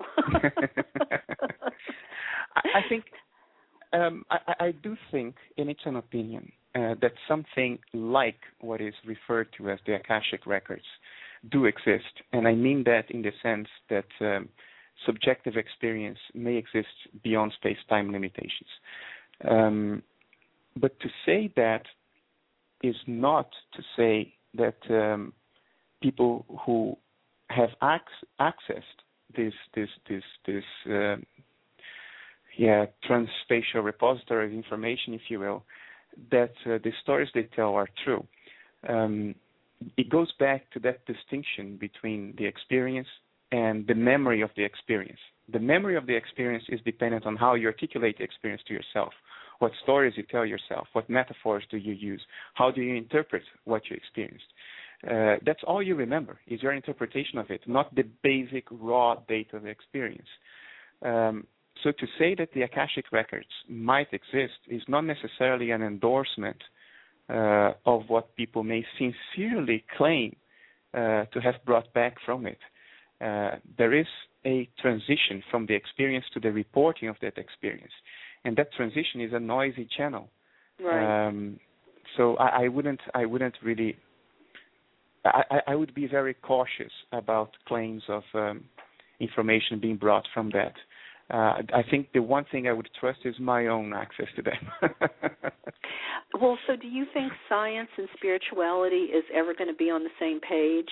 I think um, I, I do think, and it's an opinion, uh, that something like what is referred to as the Akashic records do exist, and I mean that in the sense that um, subjective experience may exist beyond space-time limitations. Um, but to say that is not to say that um, people who have ac- accessed this this this this uh, yeah transspatial repository of information, if you will, that uh, the stories they tell are true. Um, it goes back to that distinction between the experience and the memory of the experience. The memory of the experience is dependent on how you articulate the experience to yourself. What stories you tell yourself, what metaphors do you use, how do you interpret what you experienced. Uh, that's all you remember, is your interpretation of it, not the basic raw data of the experience. Um, so to say that the Akashic records might exist is not necessarily an endorsement uh, of what people may sincerely claim uh, to have brought back from it. Uh, there is a transition from the experience to the reporting of that experience. And that transition is a noisy channel. Right. Um, so I, I wouldn't, I wouldn't really, I, I would be very cautious about claims of um, information being brought from that. Uh, I think the one thing I would trust is my own access to them. Well, so do you think science and spirituality is ever going to be on the same page?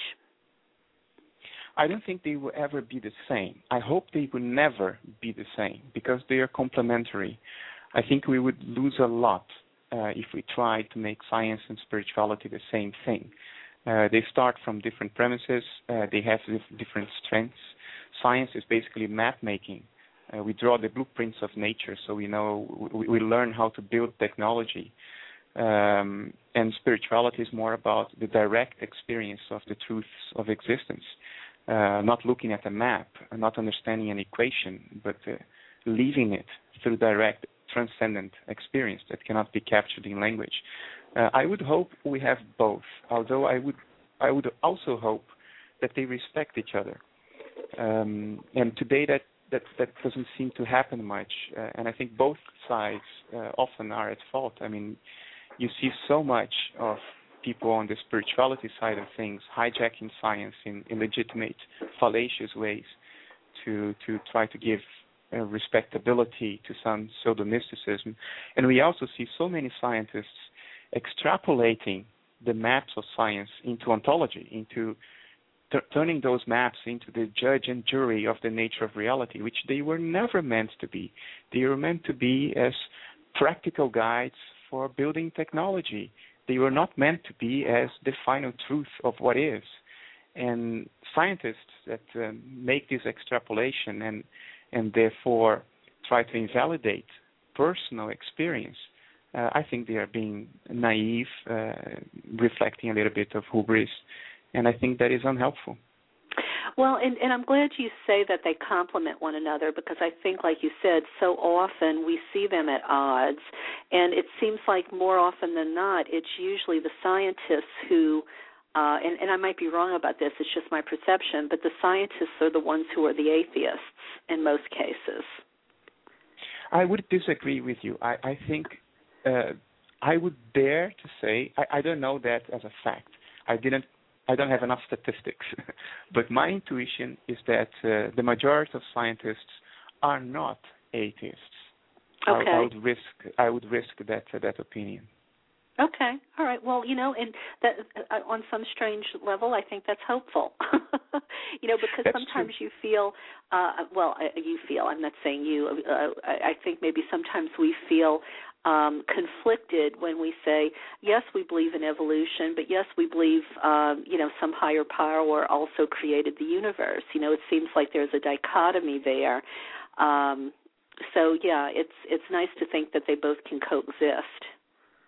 I don't think they will ever be the same. I hope they will never be the same because they are complementary. I think we would lose a lot uh, if we tried to make science and spirituality the same thing. Uh, they start from different premises. Uh, they have different strengths. Science is basically map making. Uh, we draw the blueprints of nature, so we know we, we learn how to build technology. Um, and spirituality is more about the direct experience of the truths of existence. Uh, not looking at a map, not understanding an equation, but uh, living it through direct, transcendent experience that cannot be captured in language. Uh, I would hope we have both, although I would, I would also hope that they respect each other. Um, and today that, that, that doesn't seem to happen much, uh, and I think both sides uh, often are at fault. I mean, you see so much of people on the spirituality side of things hijacking science in illegitimate, fallacious ways to to try to give uh, respectability to some pseudo-mysticism. And we also see so many scientists extrapolating the maps of science into ontology, into t- turning those maps into the judge and jury of the nature of reality, which they were never meant to be. They were meant to be as practical guides for building technology. They were not meant to be as the final truth of what is. And scientists that uh, make this extrapolation and and therefore try to invalidate personal experience, uh, I think they are being naive, uh, reflecting a little bit of hubris, and I think that is unhelpful. Well, and, and I'm glad you say that they complement one another, because I think, like you said, so often we see them at odds, and it seems like more often than not, it's usually the scientists who, uh, and, and I might be wrong about this, it's just my perception, but the scientists are the ones who are the atheists in most cases. I would disagree with you. I, I think uh, I would dare to say, I, I don't know that as a fact. I didn't I don't have enough statistics, but my intuition is that uh, the majority of scientists are not atheists. Okay. I, I would risk I would risk that uh, that opinion. Okay. All right. Well, you know, and that uh, on some strange level, I think that's hopeful. you know, because that's sometimes true. you feel, uh, well, uh, you feel. I'm not saying you. Uh, I think maybe sometimes we feel um, conflicted when we say, yes, we believe in evolution, but yes, we believe, um, you know, some higher power also created the universe. You know, it seems like there's a dichotomy there. Um, so yeah, it's it's nice to think that they both can coexist.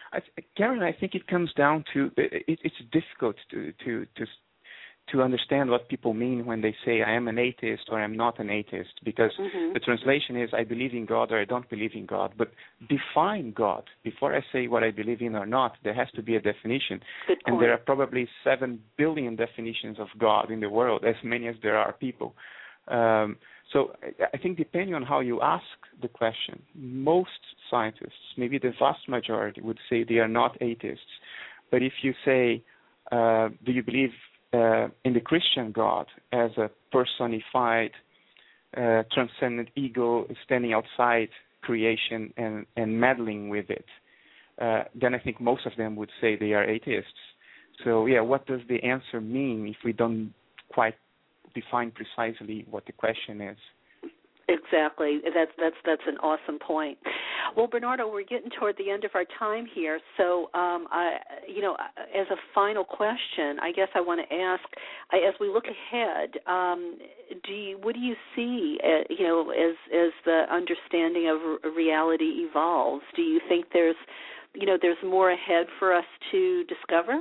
I, Karen, I think it comes down to it, it's difficult to to to to understand what people mean when they say I am an atheist or I'm not an atheist, because mm-hmm. the translation is I believe in God or I don't believe in God. But define God. Before I say what I believe in or not, there has to be a definition. And there are probably seven billion definitions of God in the world, as many as there are people. Um, so I think depending on how you ask the question, most scientists, maybe the vast majority, would say they are not atheists. But if you say, uh, do you believe Uh, in the Christian God as a personified, uh, transcendent ego standing outside creation and, and meddling with it, uh, then I think most of them would say they are atheists. So, yeah, what does the answer mean if we don't quite define precisely what the question is? Exactly. That's that's that's an awesome point. Well, Bernardo, we're getting toward the end of our time here. So, um, I, you know, as a final question, I guess I want to ask, I, as we look ahead, um, do you, what do you see, uh, you know, as as the understanding of r- reality evolves? Do you think there's, you know, there's more ahead for us to discover?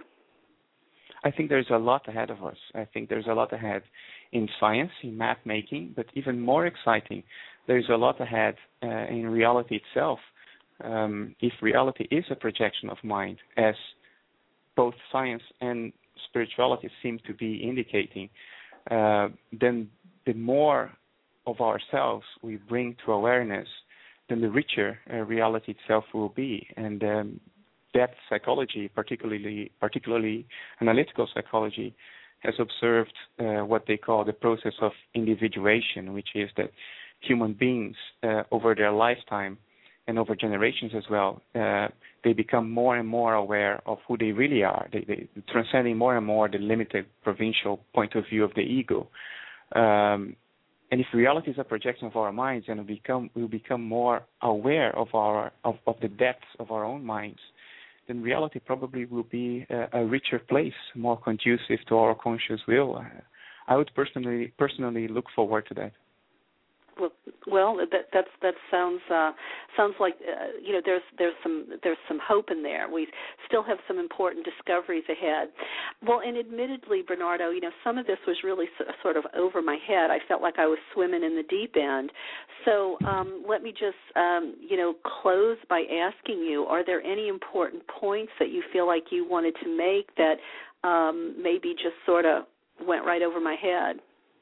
I think there's a lot ahead of us. I think there's a lot ahead in science, in map making, but even more exciting, there's a lot ahead uh, in reality itself. Um, if reality is a projection of mind, as both science and spirituality seem to be indicating, uh, then the more of ourselves we bring to awareness, then the richer uh, reality itself will be. And um, that psychology, particularly particularly analytical psychology, has observed uh, what they call the process of individuation, which is that human beings, uh, over their lifetime and over generations as well, uh, they become more and more aware of who they really are. They, they transcending more and more the limited provincial point of view of the ego. Um, and if reality is a projection of our minds, then we become we become more aware of our of, of the depths of our own minds, then reality probably will be a, a richer place, more conducive to our conscious will. I would personally personally look forward to that. Well, well, that that's that sounds uh, sounds like uh, you know there's there's some there's some hope in there. We still have some important discoveries ahead. Well, and admittedly, Bernardo, you know some of this was really so, sort of over my head. I felt like I was swimming in the deep end. So um, let me just um, you know close by asking you: are there any important points that you feel like you wanted to make that um, maybe just sort of went right over my head?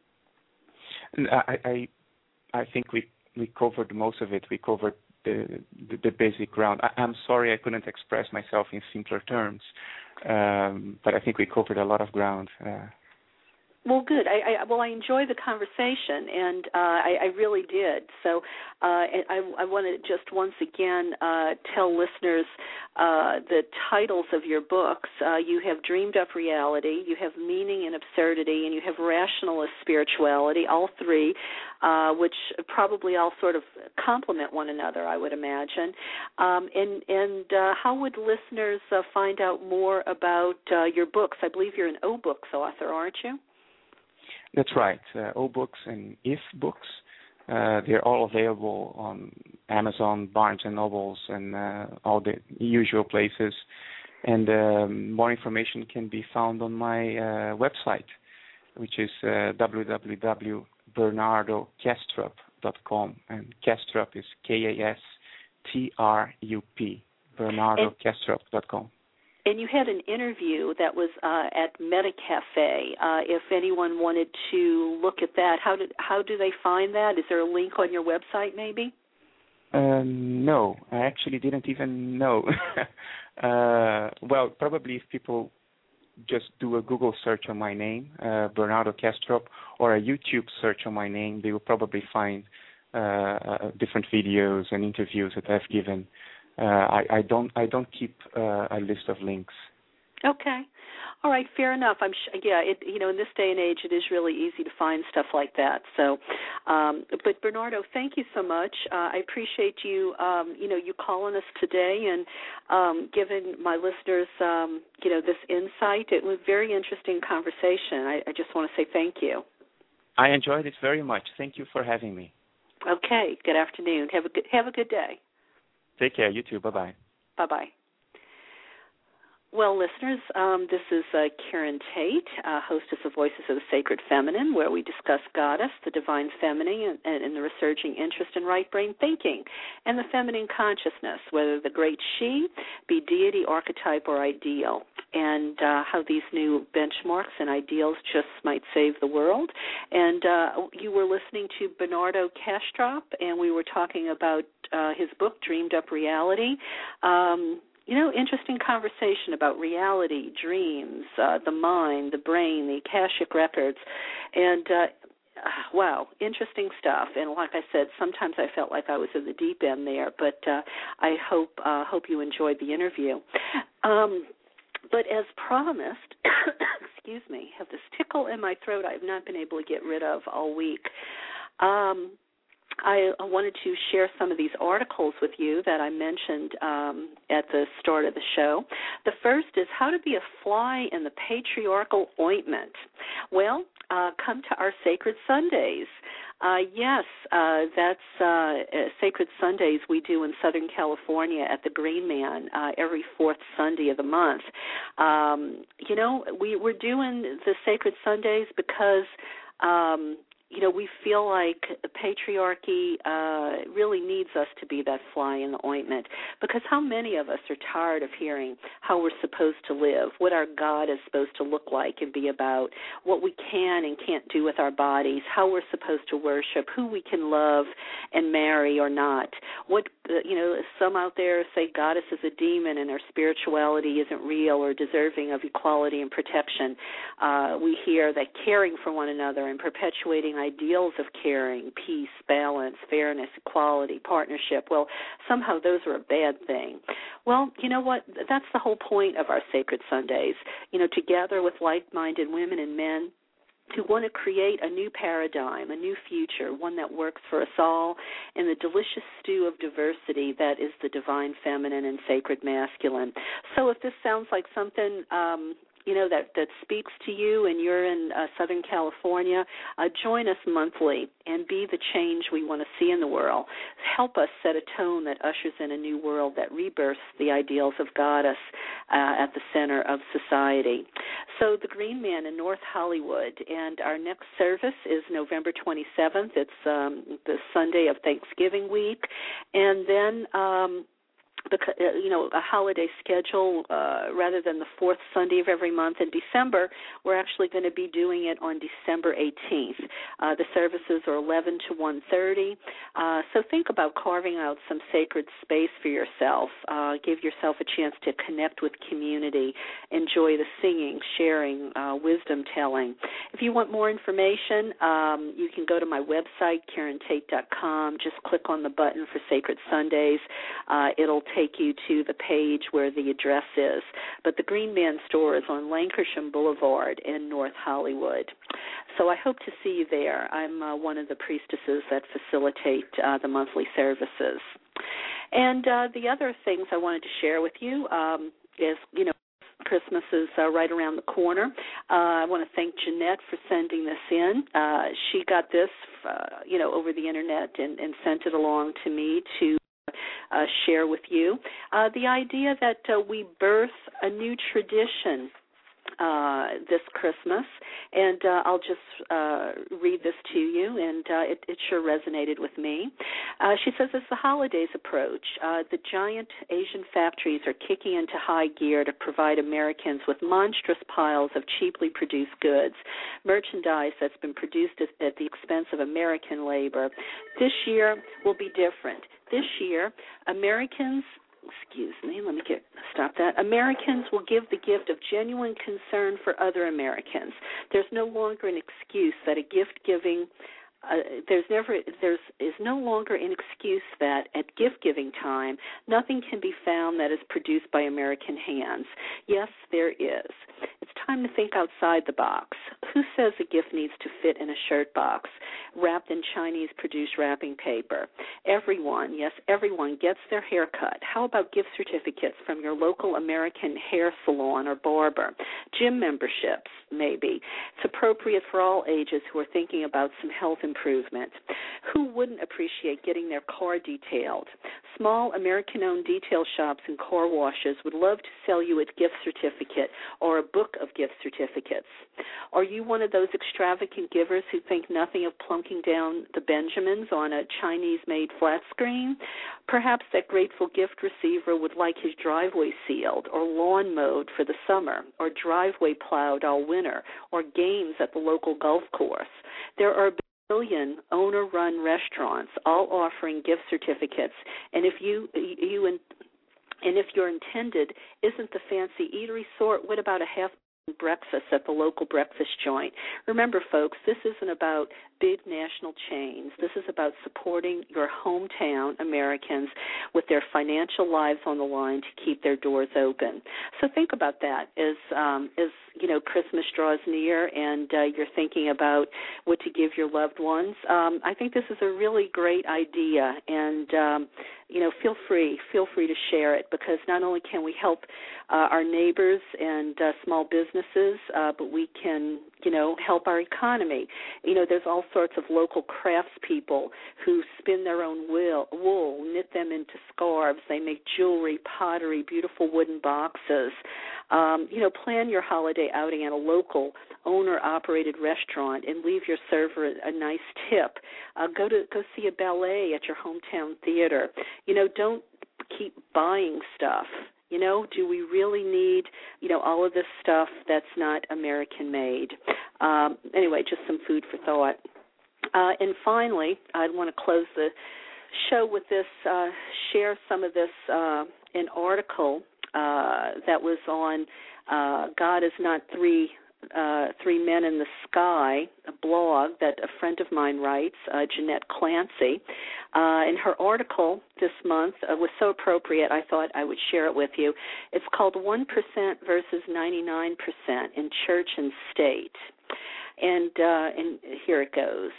I. I I think we, we covered most of it. We covered the, the, the basic ground. I, I'm sorry I couldn't express myself in simpler terms, um, but I think we covered a lot of ground. Uh, Well, good. I, I, well, I enjoyed the conversation, and uh, I, I really did. So uh, I, I want to just once again uh, tell listeners uh, the titles of your books. Uh, you have Dreamed Up Reality, you have Meaning and Absurdity, and you have Rationalist Spirituality, all three, uh, which probably all sort of complement one another, I would imagine. Um, and and uh, how would listeners uh, find out more about uh, your books? I believe you're an O Books author, aren't you? That's right. Uh, O Books and If Books. Uh, they're all available on Amazon, Barnes and Nobles, and uh, all the usual places. And um, more information can be found on my uh, website, which is uh, w w w dot bernardo kastrup dot com. And Kastrup is K A S T R U P, bernardo kastrup dot com. And you had an interview that was uh, at MetaCafe. Uh, if anyone wanted to look at that, how did how do they find that? Is there a link on your website, maybe? Um, no, I actually didn't even know. uh, well, probably if people just do a Google search on my name, uh, Bernardo Kastrup, or a YouTube search on my name, they will probably find uh, different videos and interviews that I've given. Uh, I, I don't. I don't keep uh, a list of links. Okay, all right, fair enough. I'm sh- yeah. It, you know, in this day and age, it is really easy to find stuff like that. So, um, but Bernardo, thank you so much. Uh, I appreciate you. Um, you know, you calling us today and um, giving my listeners, um, you know, this insight. It was a very interesting conversation. I, I just want to say thank you. I enjoyed it very much. Thank you for having me. Okay. Good afternoon. Have a good, have a good day. Take care. You too. Bye-bye. Bye-bye. Well, listeners, um, this is uh, Karen Tate, uh, hostess of Voices of the Sacred Feminine, where we discuss Goddess, the Divine Feminine, and, and the resurging interest in right brain thinking, and the feminine consciousness, whether the great she be deity, archetype, or ideal, and uh, how these new benchmarks and ideals just might save the world. And uh, you were listening to Bernardo Kastrup, and we were talking about uh, his book, Dreamed Up Reality. Um, You know, interesting conversation about reality, dreams, uh, the mind, the brain, the Akashic records, and uh, wow, interesting stuff. And like I said, sometimes I felt like I was in the deep end there, but uh, I hope uh, hope you enjoyed the interview. Um, but as promised, excuse me, I have this tickle in my throat I've not been able to get rid of all week. Um, I wanted to share some of these articles with you that I mentioned um, at the start of the show. The first is How to Be a Fly in the Patriarchal Ointment. Well, uh, come to our Sacred Sundays. Uh, yes, uh, that's uh, Sacred Sundays we do in Southern California at the Green Man uh, every fourth Sunday of the month. Um, you know, we, we're doing the Sacred Sundays because um, you know, we feel like the patriarchy uh, really needs us to be that fly in the ointment, because how many of us are tired of hearing how we're supposed to live, what our God is supposed to look like and be about, what we can and can't do with our bodies, how we're supposed to worship, who we can love and marry or not. What, uh, you know, some out there say Goddess is a demon and our spirituality isn't real or deserving of equality and protection. Uh, we hear that caring for one another and perpetuating ideals of caring, peace, balance, fairness, equality, partnership, well, somehow those are a bad thing. Well, you know what? That's the whole point of our Sacred Sundays, you know, to gather with like-minded women and men who want to create a new paradigm, a new future, one that works for us all in the delicious stew of diversity that is the divine feminine and sacred masculine. So if this sounds like something um, you know, that, that speaks to you and you're in uh, Southern California, uh, join us monthly and be the change we want to see in the world. Help us set a tone that ushers in a new world that rebirths the ideals of Goddess uh, at the center of society. So the Green Man in North Hollywood, and our next service is November twenty-seventh. It's um, the Sunday of Thanksgiving week. And then um, Because, you know, a holiday schedule uh, rather than the fourth Sunday of every month in December, we're actually going to be doing it on December eighteenth. Uh, the services are eleven to one thirty. Uh, so think about carving out some sacred space for yourself. Uh, give yourself a chance to connect with community, enjoy the singing, sharing, uh, wisdom telling. If you want more information, um, you can go to my website, karen tate dot com. Just click on the button for Sacred Sundays. Uh, it'll take you to the page where the address is. But the Green Man store is on Lankershim Boulevard in North Hollywood. So I hope to see you there. I'm uh, one of the priestesses that facilitate uh, the monthly services. And uh, the other things I wanted to share with you um, is, you know, Christmas is uh, right around the corner. Uh, I want to thank Jeanette for sending this in. Uh, she got this, uh, you know, over the Internet and, and sent it along to me to Uh, share with you. Uh, the idea that uh, we birth a new tradition uh, this Christmas, and uh, I'll just uh, read this to you, and uh, it, it sure resonated with me. Uh, she says, as the holidays approach, uh, the giant Asian factories are kicking into high gear to provide Americans with monstrous piles of cheaply produced goods, merchandise that's been produced at, at the expense of American labor. This year will be different. This year, Americans, excuse me, let me get stop that. Americans will give the gift of genuine concern for other Americans. There's no longer an excuse that a gift-giving Uh, there's never there's is no longer an excuse that at gift-giving time nothing can be found that is produced by American hands. Yes, there is. It's time to think outside the box. Who says a gift needs to fit in a shirt box wrapped in Chinese-produced wrapping paper? Everyone, yes, everyone gets their hair cut. How about gift certificates from your local American hair salon or barber? Gym memberships, maybe. It's appropriate for all ages who are thinking about some health improvement. Who wouldn't appreciate getting their car detailed? Small American-owned detail shops and car washes would love to sell you a gift certificate or a book of gift certificates. Are you one of those extravagant givers who think nothing of plunking down the Benjamins on a Chinese-made flat screen? Perhaps that grateful gift receiver would like his driveway sealed or lawn mowed for the summer or driveway plowed all winter or games at the local golf course. There are billion owner-run restaurants all offering gift certificates, and if you you and and if your intended isn't the fancy eatery sort, what about a half breakfast at the local breakfast joint? Remember, folks, this isn't about big national chains. This is about supporting your hometown Americans with their financial lives on the line to keep their doors open. So think about that as, um, as you know, Christmas draws near and uh, you're thinking about what to give your loved ones. Um, I think this is a really great idea, and um, you know, feel free, feel free to share it, because not only can we help uh, our neighbors and uh, small businesses, uh, but we can, you know, help our economy. You know, there's all sorts of local craftspeople who spin their own wool, wool, knit them into scarves. They make jewelry, pottery, beautiful wooden boxes. Um, you know, plan your holiday outing at a local owner-operated restaurant and leave your server a, a nice tip. Uh, go to go see a ballet at your hometown theater. You know, don't keep buying stuff. You know, do we really need, you know, all of this stuff that's not American-made? Um, anyway, just some food for thought. Uh, and finally, I want to close the show with this, uh, share some of this, uh, an article uh, that was on uh, God is Not Three Uh, Three Men in the Sky, a blog that a friend of mine writes, uh, Jeanette Clancy. Uh, and her article this month uh, was so appropriate, I thought I would share it with you. It's called one percent versus ninety-nine percent in Church and State. And, uh, and here it goes.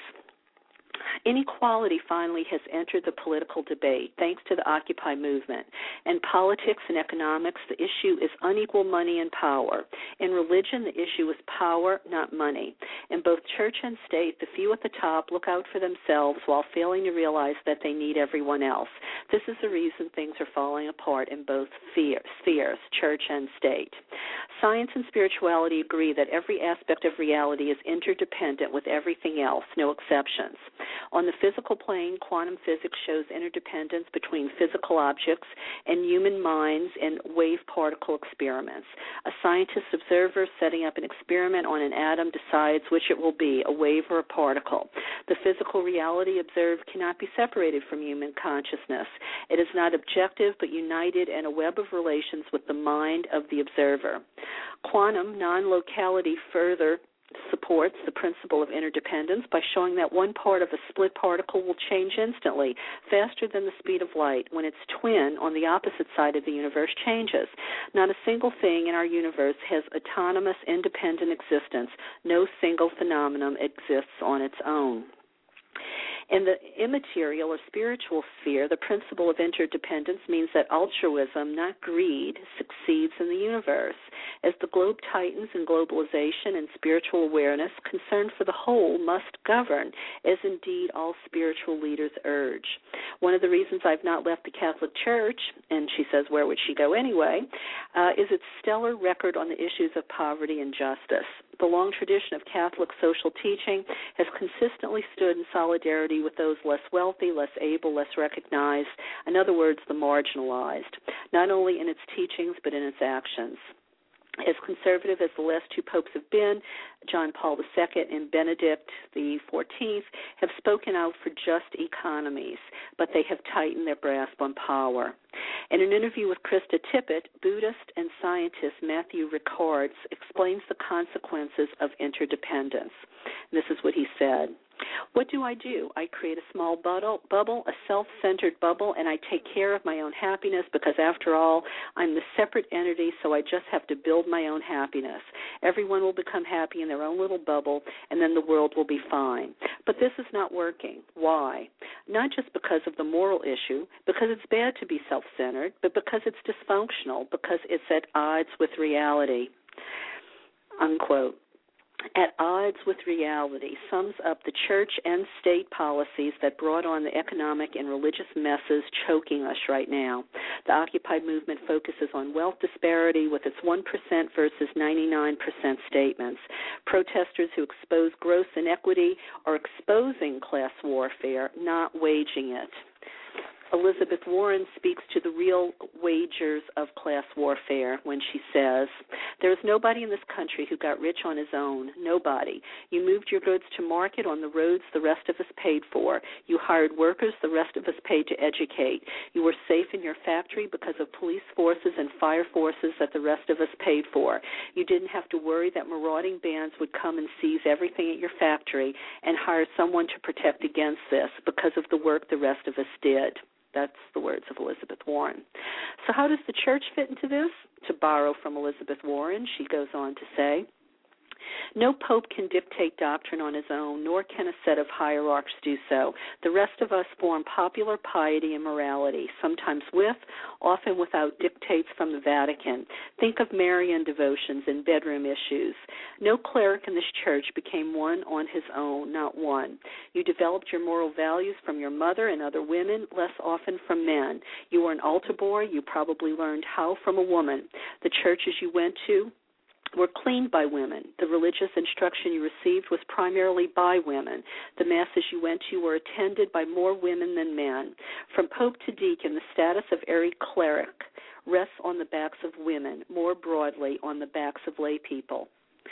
Inequality finally has entered the political debate thanks to the Occupy movement. In politics and economics, the issue is unequal money and power. In religion, the issue is power, not money. In both church and state, the few at the top look out for themselves while failing to realize that they need everyone else. This is the reason things are falling apart in both spheres, church and state. Science and spirituality agree that every aspect of reality is interdependent with everything else, no exceptions. On the physical plane, quantum physics shows interdependence between physical objects and human minds in wave-particle experiments. A scientist observer setting up an experiment on an atom decides which it will be, a wave or a particle. The physical reality observed cannot be separated from human consciousness. It is not objective but united in a web of relations with the mind of the observer. Quantum non-locality further supports the principle of interdependence by showing that one part of a split particle will change instantly, faster than the speed of light, when its twin on the opposite side of the universe changes. Not a single thing in our universe has autonomous, independent existence. No single phenomenon exists on its own. In the immaterial or spiritual sphere, the principle of interdependence means that altruism, not greed, succeeds in the universe. As the globe tightens in globalization and spiritual awareness, concern for the whole must govern, as indeed all spiritual leaders urge. One of the reasons I've not left the Catholic Church, and she says where would she go anyway, uh, is its stellar record on the issues of poverty and justice. The long tradition of Catholic social teaching has consistently stood in solidarity with those less wealthy, less able, less recognized, in other words, the marginalized, not only in its teachings but in its actions. As conservative as the last two popes have been, John Paul the Second and Benedict the Fourteenth have spoken out for just economies, but they have tightened their grasp on power. In an interview with Krista Tippett, Buddhist and scientist Matthew Rickards explains the consequences of interdependence. This is what he said. What do I do? I create a small bubble, bubble, a self-centered bubble, and I take care of my own happiness because, after all, I'm the separate entity, so I just have to build my own happiness. Everyone will become happy in their own little bubble, and then the world will be fine. But this is not working. Why? Not just because of the moral issue, because it's bad to be self-centered, but because it's dysfunctional, because it's at odds with reality. Unquote. at odds with reality, sums up the church and state policies that brought on the economic and religious messes choking us right now. The Occupy movement focuses on wealth disparity with its one percent versus ninety-nine percent statements. Protesters who expose gross inequity are exposing class warfare, not waging it. Elizabeth Warren speaks to the real wagers of class warfare when she says, "There's nobody in this country who got rich on his own. Nobody. You moved your goods to market on the roads the rest of us paid for. You hired workers the rest of us paid to educate. You were safe in your factory because of police forces and fire forces that the rest of us paid for. You didn't have to worry that marauding bands would come and seize everything at your factory and hire someone to protect against this because of the work the rest of us did." That's the words of Elizabeth Warren. So how does the church fit into this? To borrow from Elizabeth Warren, she goes on to say, "No pope can dictate doctrine on his own, nor can a set of hierarchs do so. The rest of us form popular piety and morality, sometimes with, often without dictates from the Vatican. Think of Marian devotions and bedroom issues. No cleric in this church became one on his own, not one. You developed your moral values from your mother and other women, less often from men. You were an altar boy, you probably learned how from a woman. The churches you went to were cleaned by women. The religious instruction you received was primarily by women. The masses you went to were attended by more women than men. From pope to deacon, the status of every cleric rests on the backs of women, more broadly on the backs of lay people."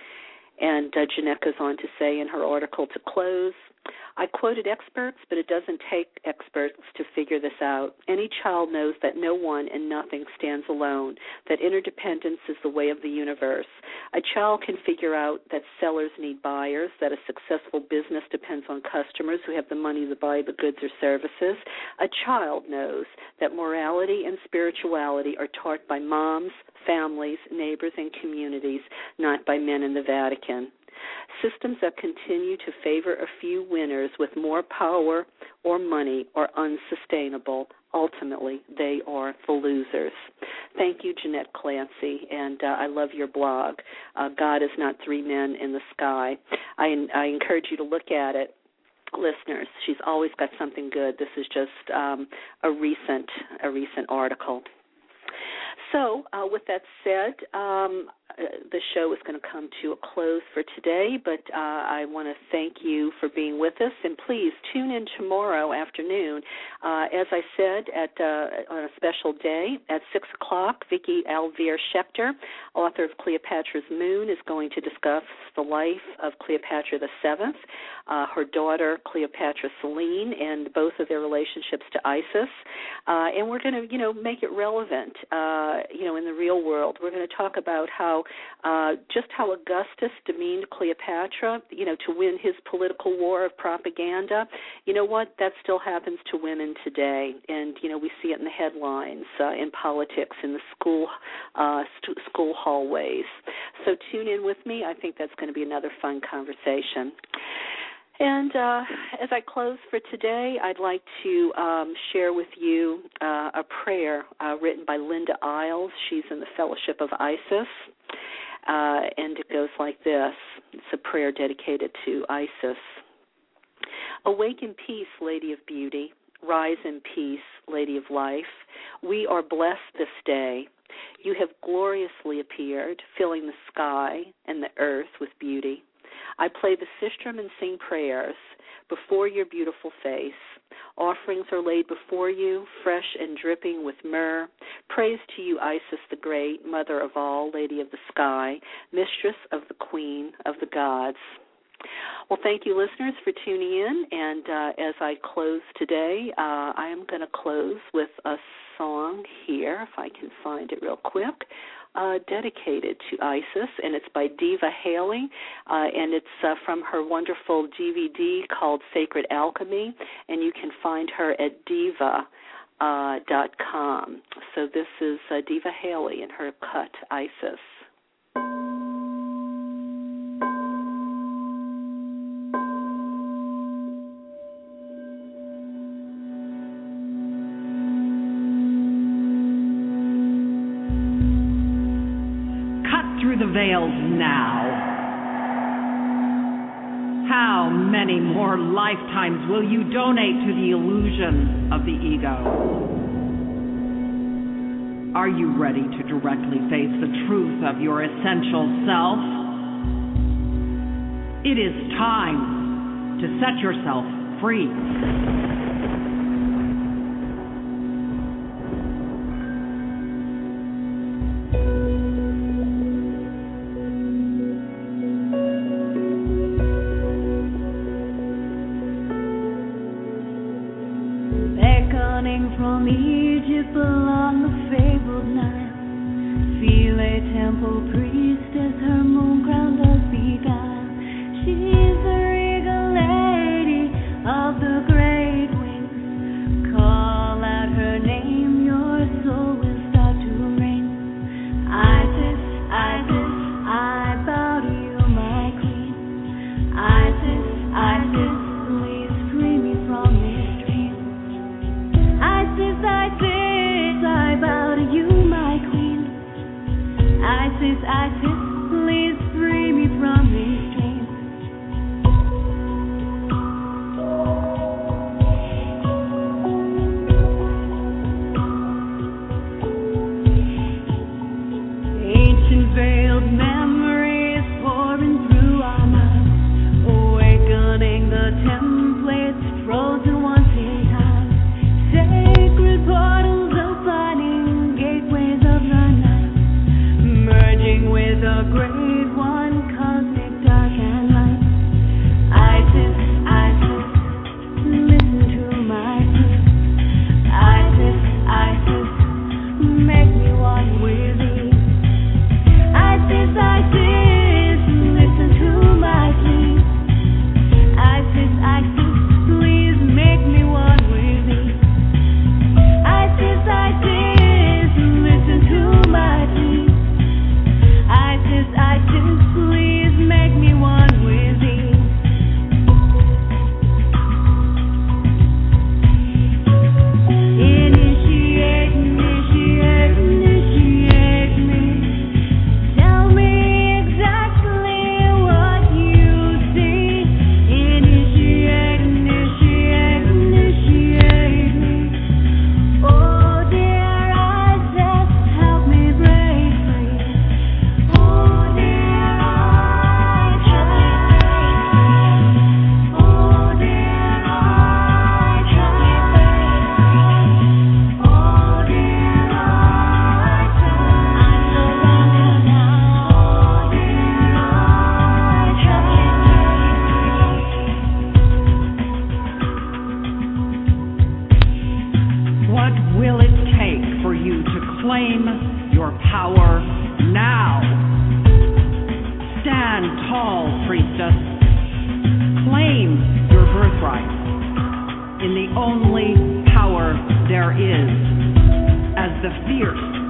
And uh, Jeanette goes on to say in her article to close, "I quoted experts, but it doesn't take experts to figure this out. Any child knows that no one and nothing stands alone, that interdependence is the way of the universe. A child can figure out that sellers need buyers, that a successful business depends on customers who have the money to buy the goods or services. A child knows that morality and spirituality are taught by moms, families, neighbors, and communities, not by men in the Vatican. Systems that continue to favor a few winners with more power or money are unsustainable. Ultimately, they are the losers." Thank you, Jeanette Clancy, and uh, I love your blog, uh, God is Not Three Men in the Sky. I, I encourage you to look at it. Listeners, she's always got something good. This is just um, a recent, a recent article. So, uh, with that said, um, uh, the show is going to come to a close for today, but uh, I want to thank you for being with us, and please tune in tomorrow afternoon. Uh, as I said, at uh, on a special day at six o'clock, Vicki Alvear Schechter, author of Cleopatra's Moon, is going to discuss the life of Cleopatra the Seventh, uh, her daughter Cleopatra Selene, and both of their relationships to Isis. Uh, and we're going to, you know, make it relevant, uh, you know, in the real world. We're going to talk about how uh, just how Augustus demeaned Cleopatra, you know, to win his political war of propaganda. You know what? That still happens to women today, and you know, we see it in the headlines, uh, in politics, in the school uh, st- school hallways. So tune in with me. I think that's going to be another fun conversation. And uh, as I close for today, I'd like to um, share with you uh, a prayer uh, written by Linda Isles. She's in the Fellowship of Isis, uh, and it goes like this. It's a prayer dedicated to Isis. Awake in peace, Lady of Beauty. Rise in peace, Lady of Life. We are blessed this day. You have gloriously appeared, filling the sky and the earth with beauty. I play the sistrum and sing prayers before your beautiful face. Offerings are laid before you, fresh and dripping with myrrh. Praise to you, Isis the Great, Mother of all, Lady of the Sky, Mistress of the Queen of the Gods. Well, thank you, listeners, for tuning in. And uh, as I close today, uh, I am going to close with a song here, if I can find it real quick. Uh, dedicated to Isis, and it's by Diva Haley, uh, and it's uh, from her wonderful D V D called Sacred Alchemy, and you can find her at diva dot com. Uh, so this is uh, Diva Haley and her cut, Isis. The veils now. How many more lifetimes will you donate to the illusion of the ego? Are you ready to directly face the truth of your essential self? It is time to set yourself free. From Egypt along the fabled Nile, feel a temple priestess, her moon crown does beguile. She's the regal lady of the great wings. Call out her name, your soul will start to ring. Isis, Isis, I bow to you, my queen. Isis, Isis, please free me from this dream. Isis, Isis, I bow to you, my queen. Isis, Isis, please free me from this dream. Ancient veiled memories pouring through our minds, awakening the templates frozen once in time. Sacred portals opening, gateways of the night, merging with a great one, cosmic dark and light. Isis, Isis, listen to my plea. Isis, Isis, make me one with thee. Isis, Isis, listen to my plea. Isis, Isis, please make me one with thee. Isis, Isis, listen to my plea. Isis, Isis, please make me one with thee. Initiate, initiate, initiate me. Tell me exactly what you see. Initiate, initiate, initiate me. Oh dear Isis, help me break free. Oh dear Isis, oh dear Isis, oh dear Isis, I'm surrounded now. Oh dear Isis. What will it take for you to claim your power now? Stand tall, priestess. Claim your birthright in the only power there is, as the fierce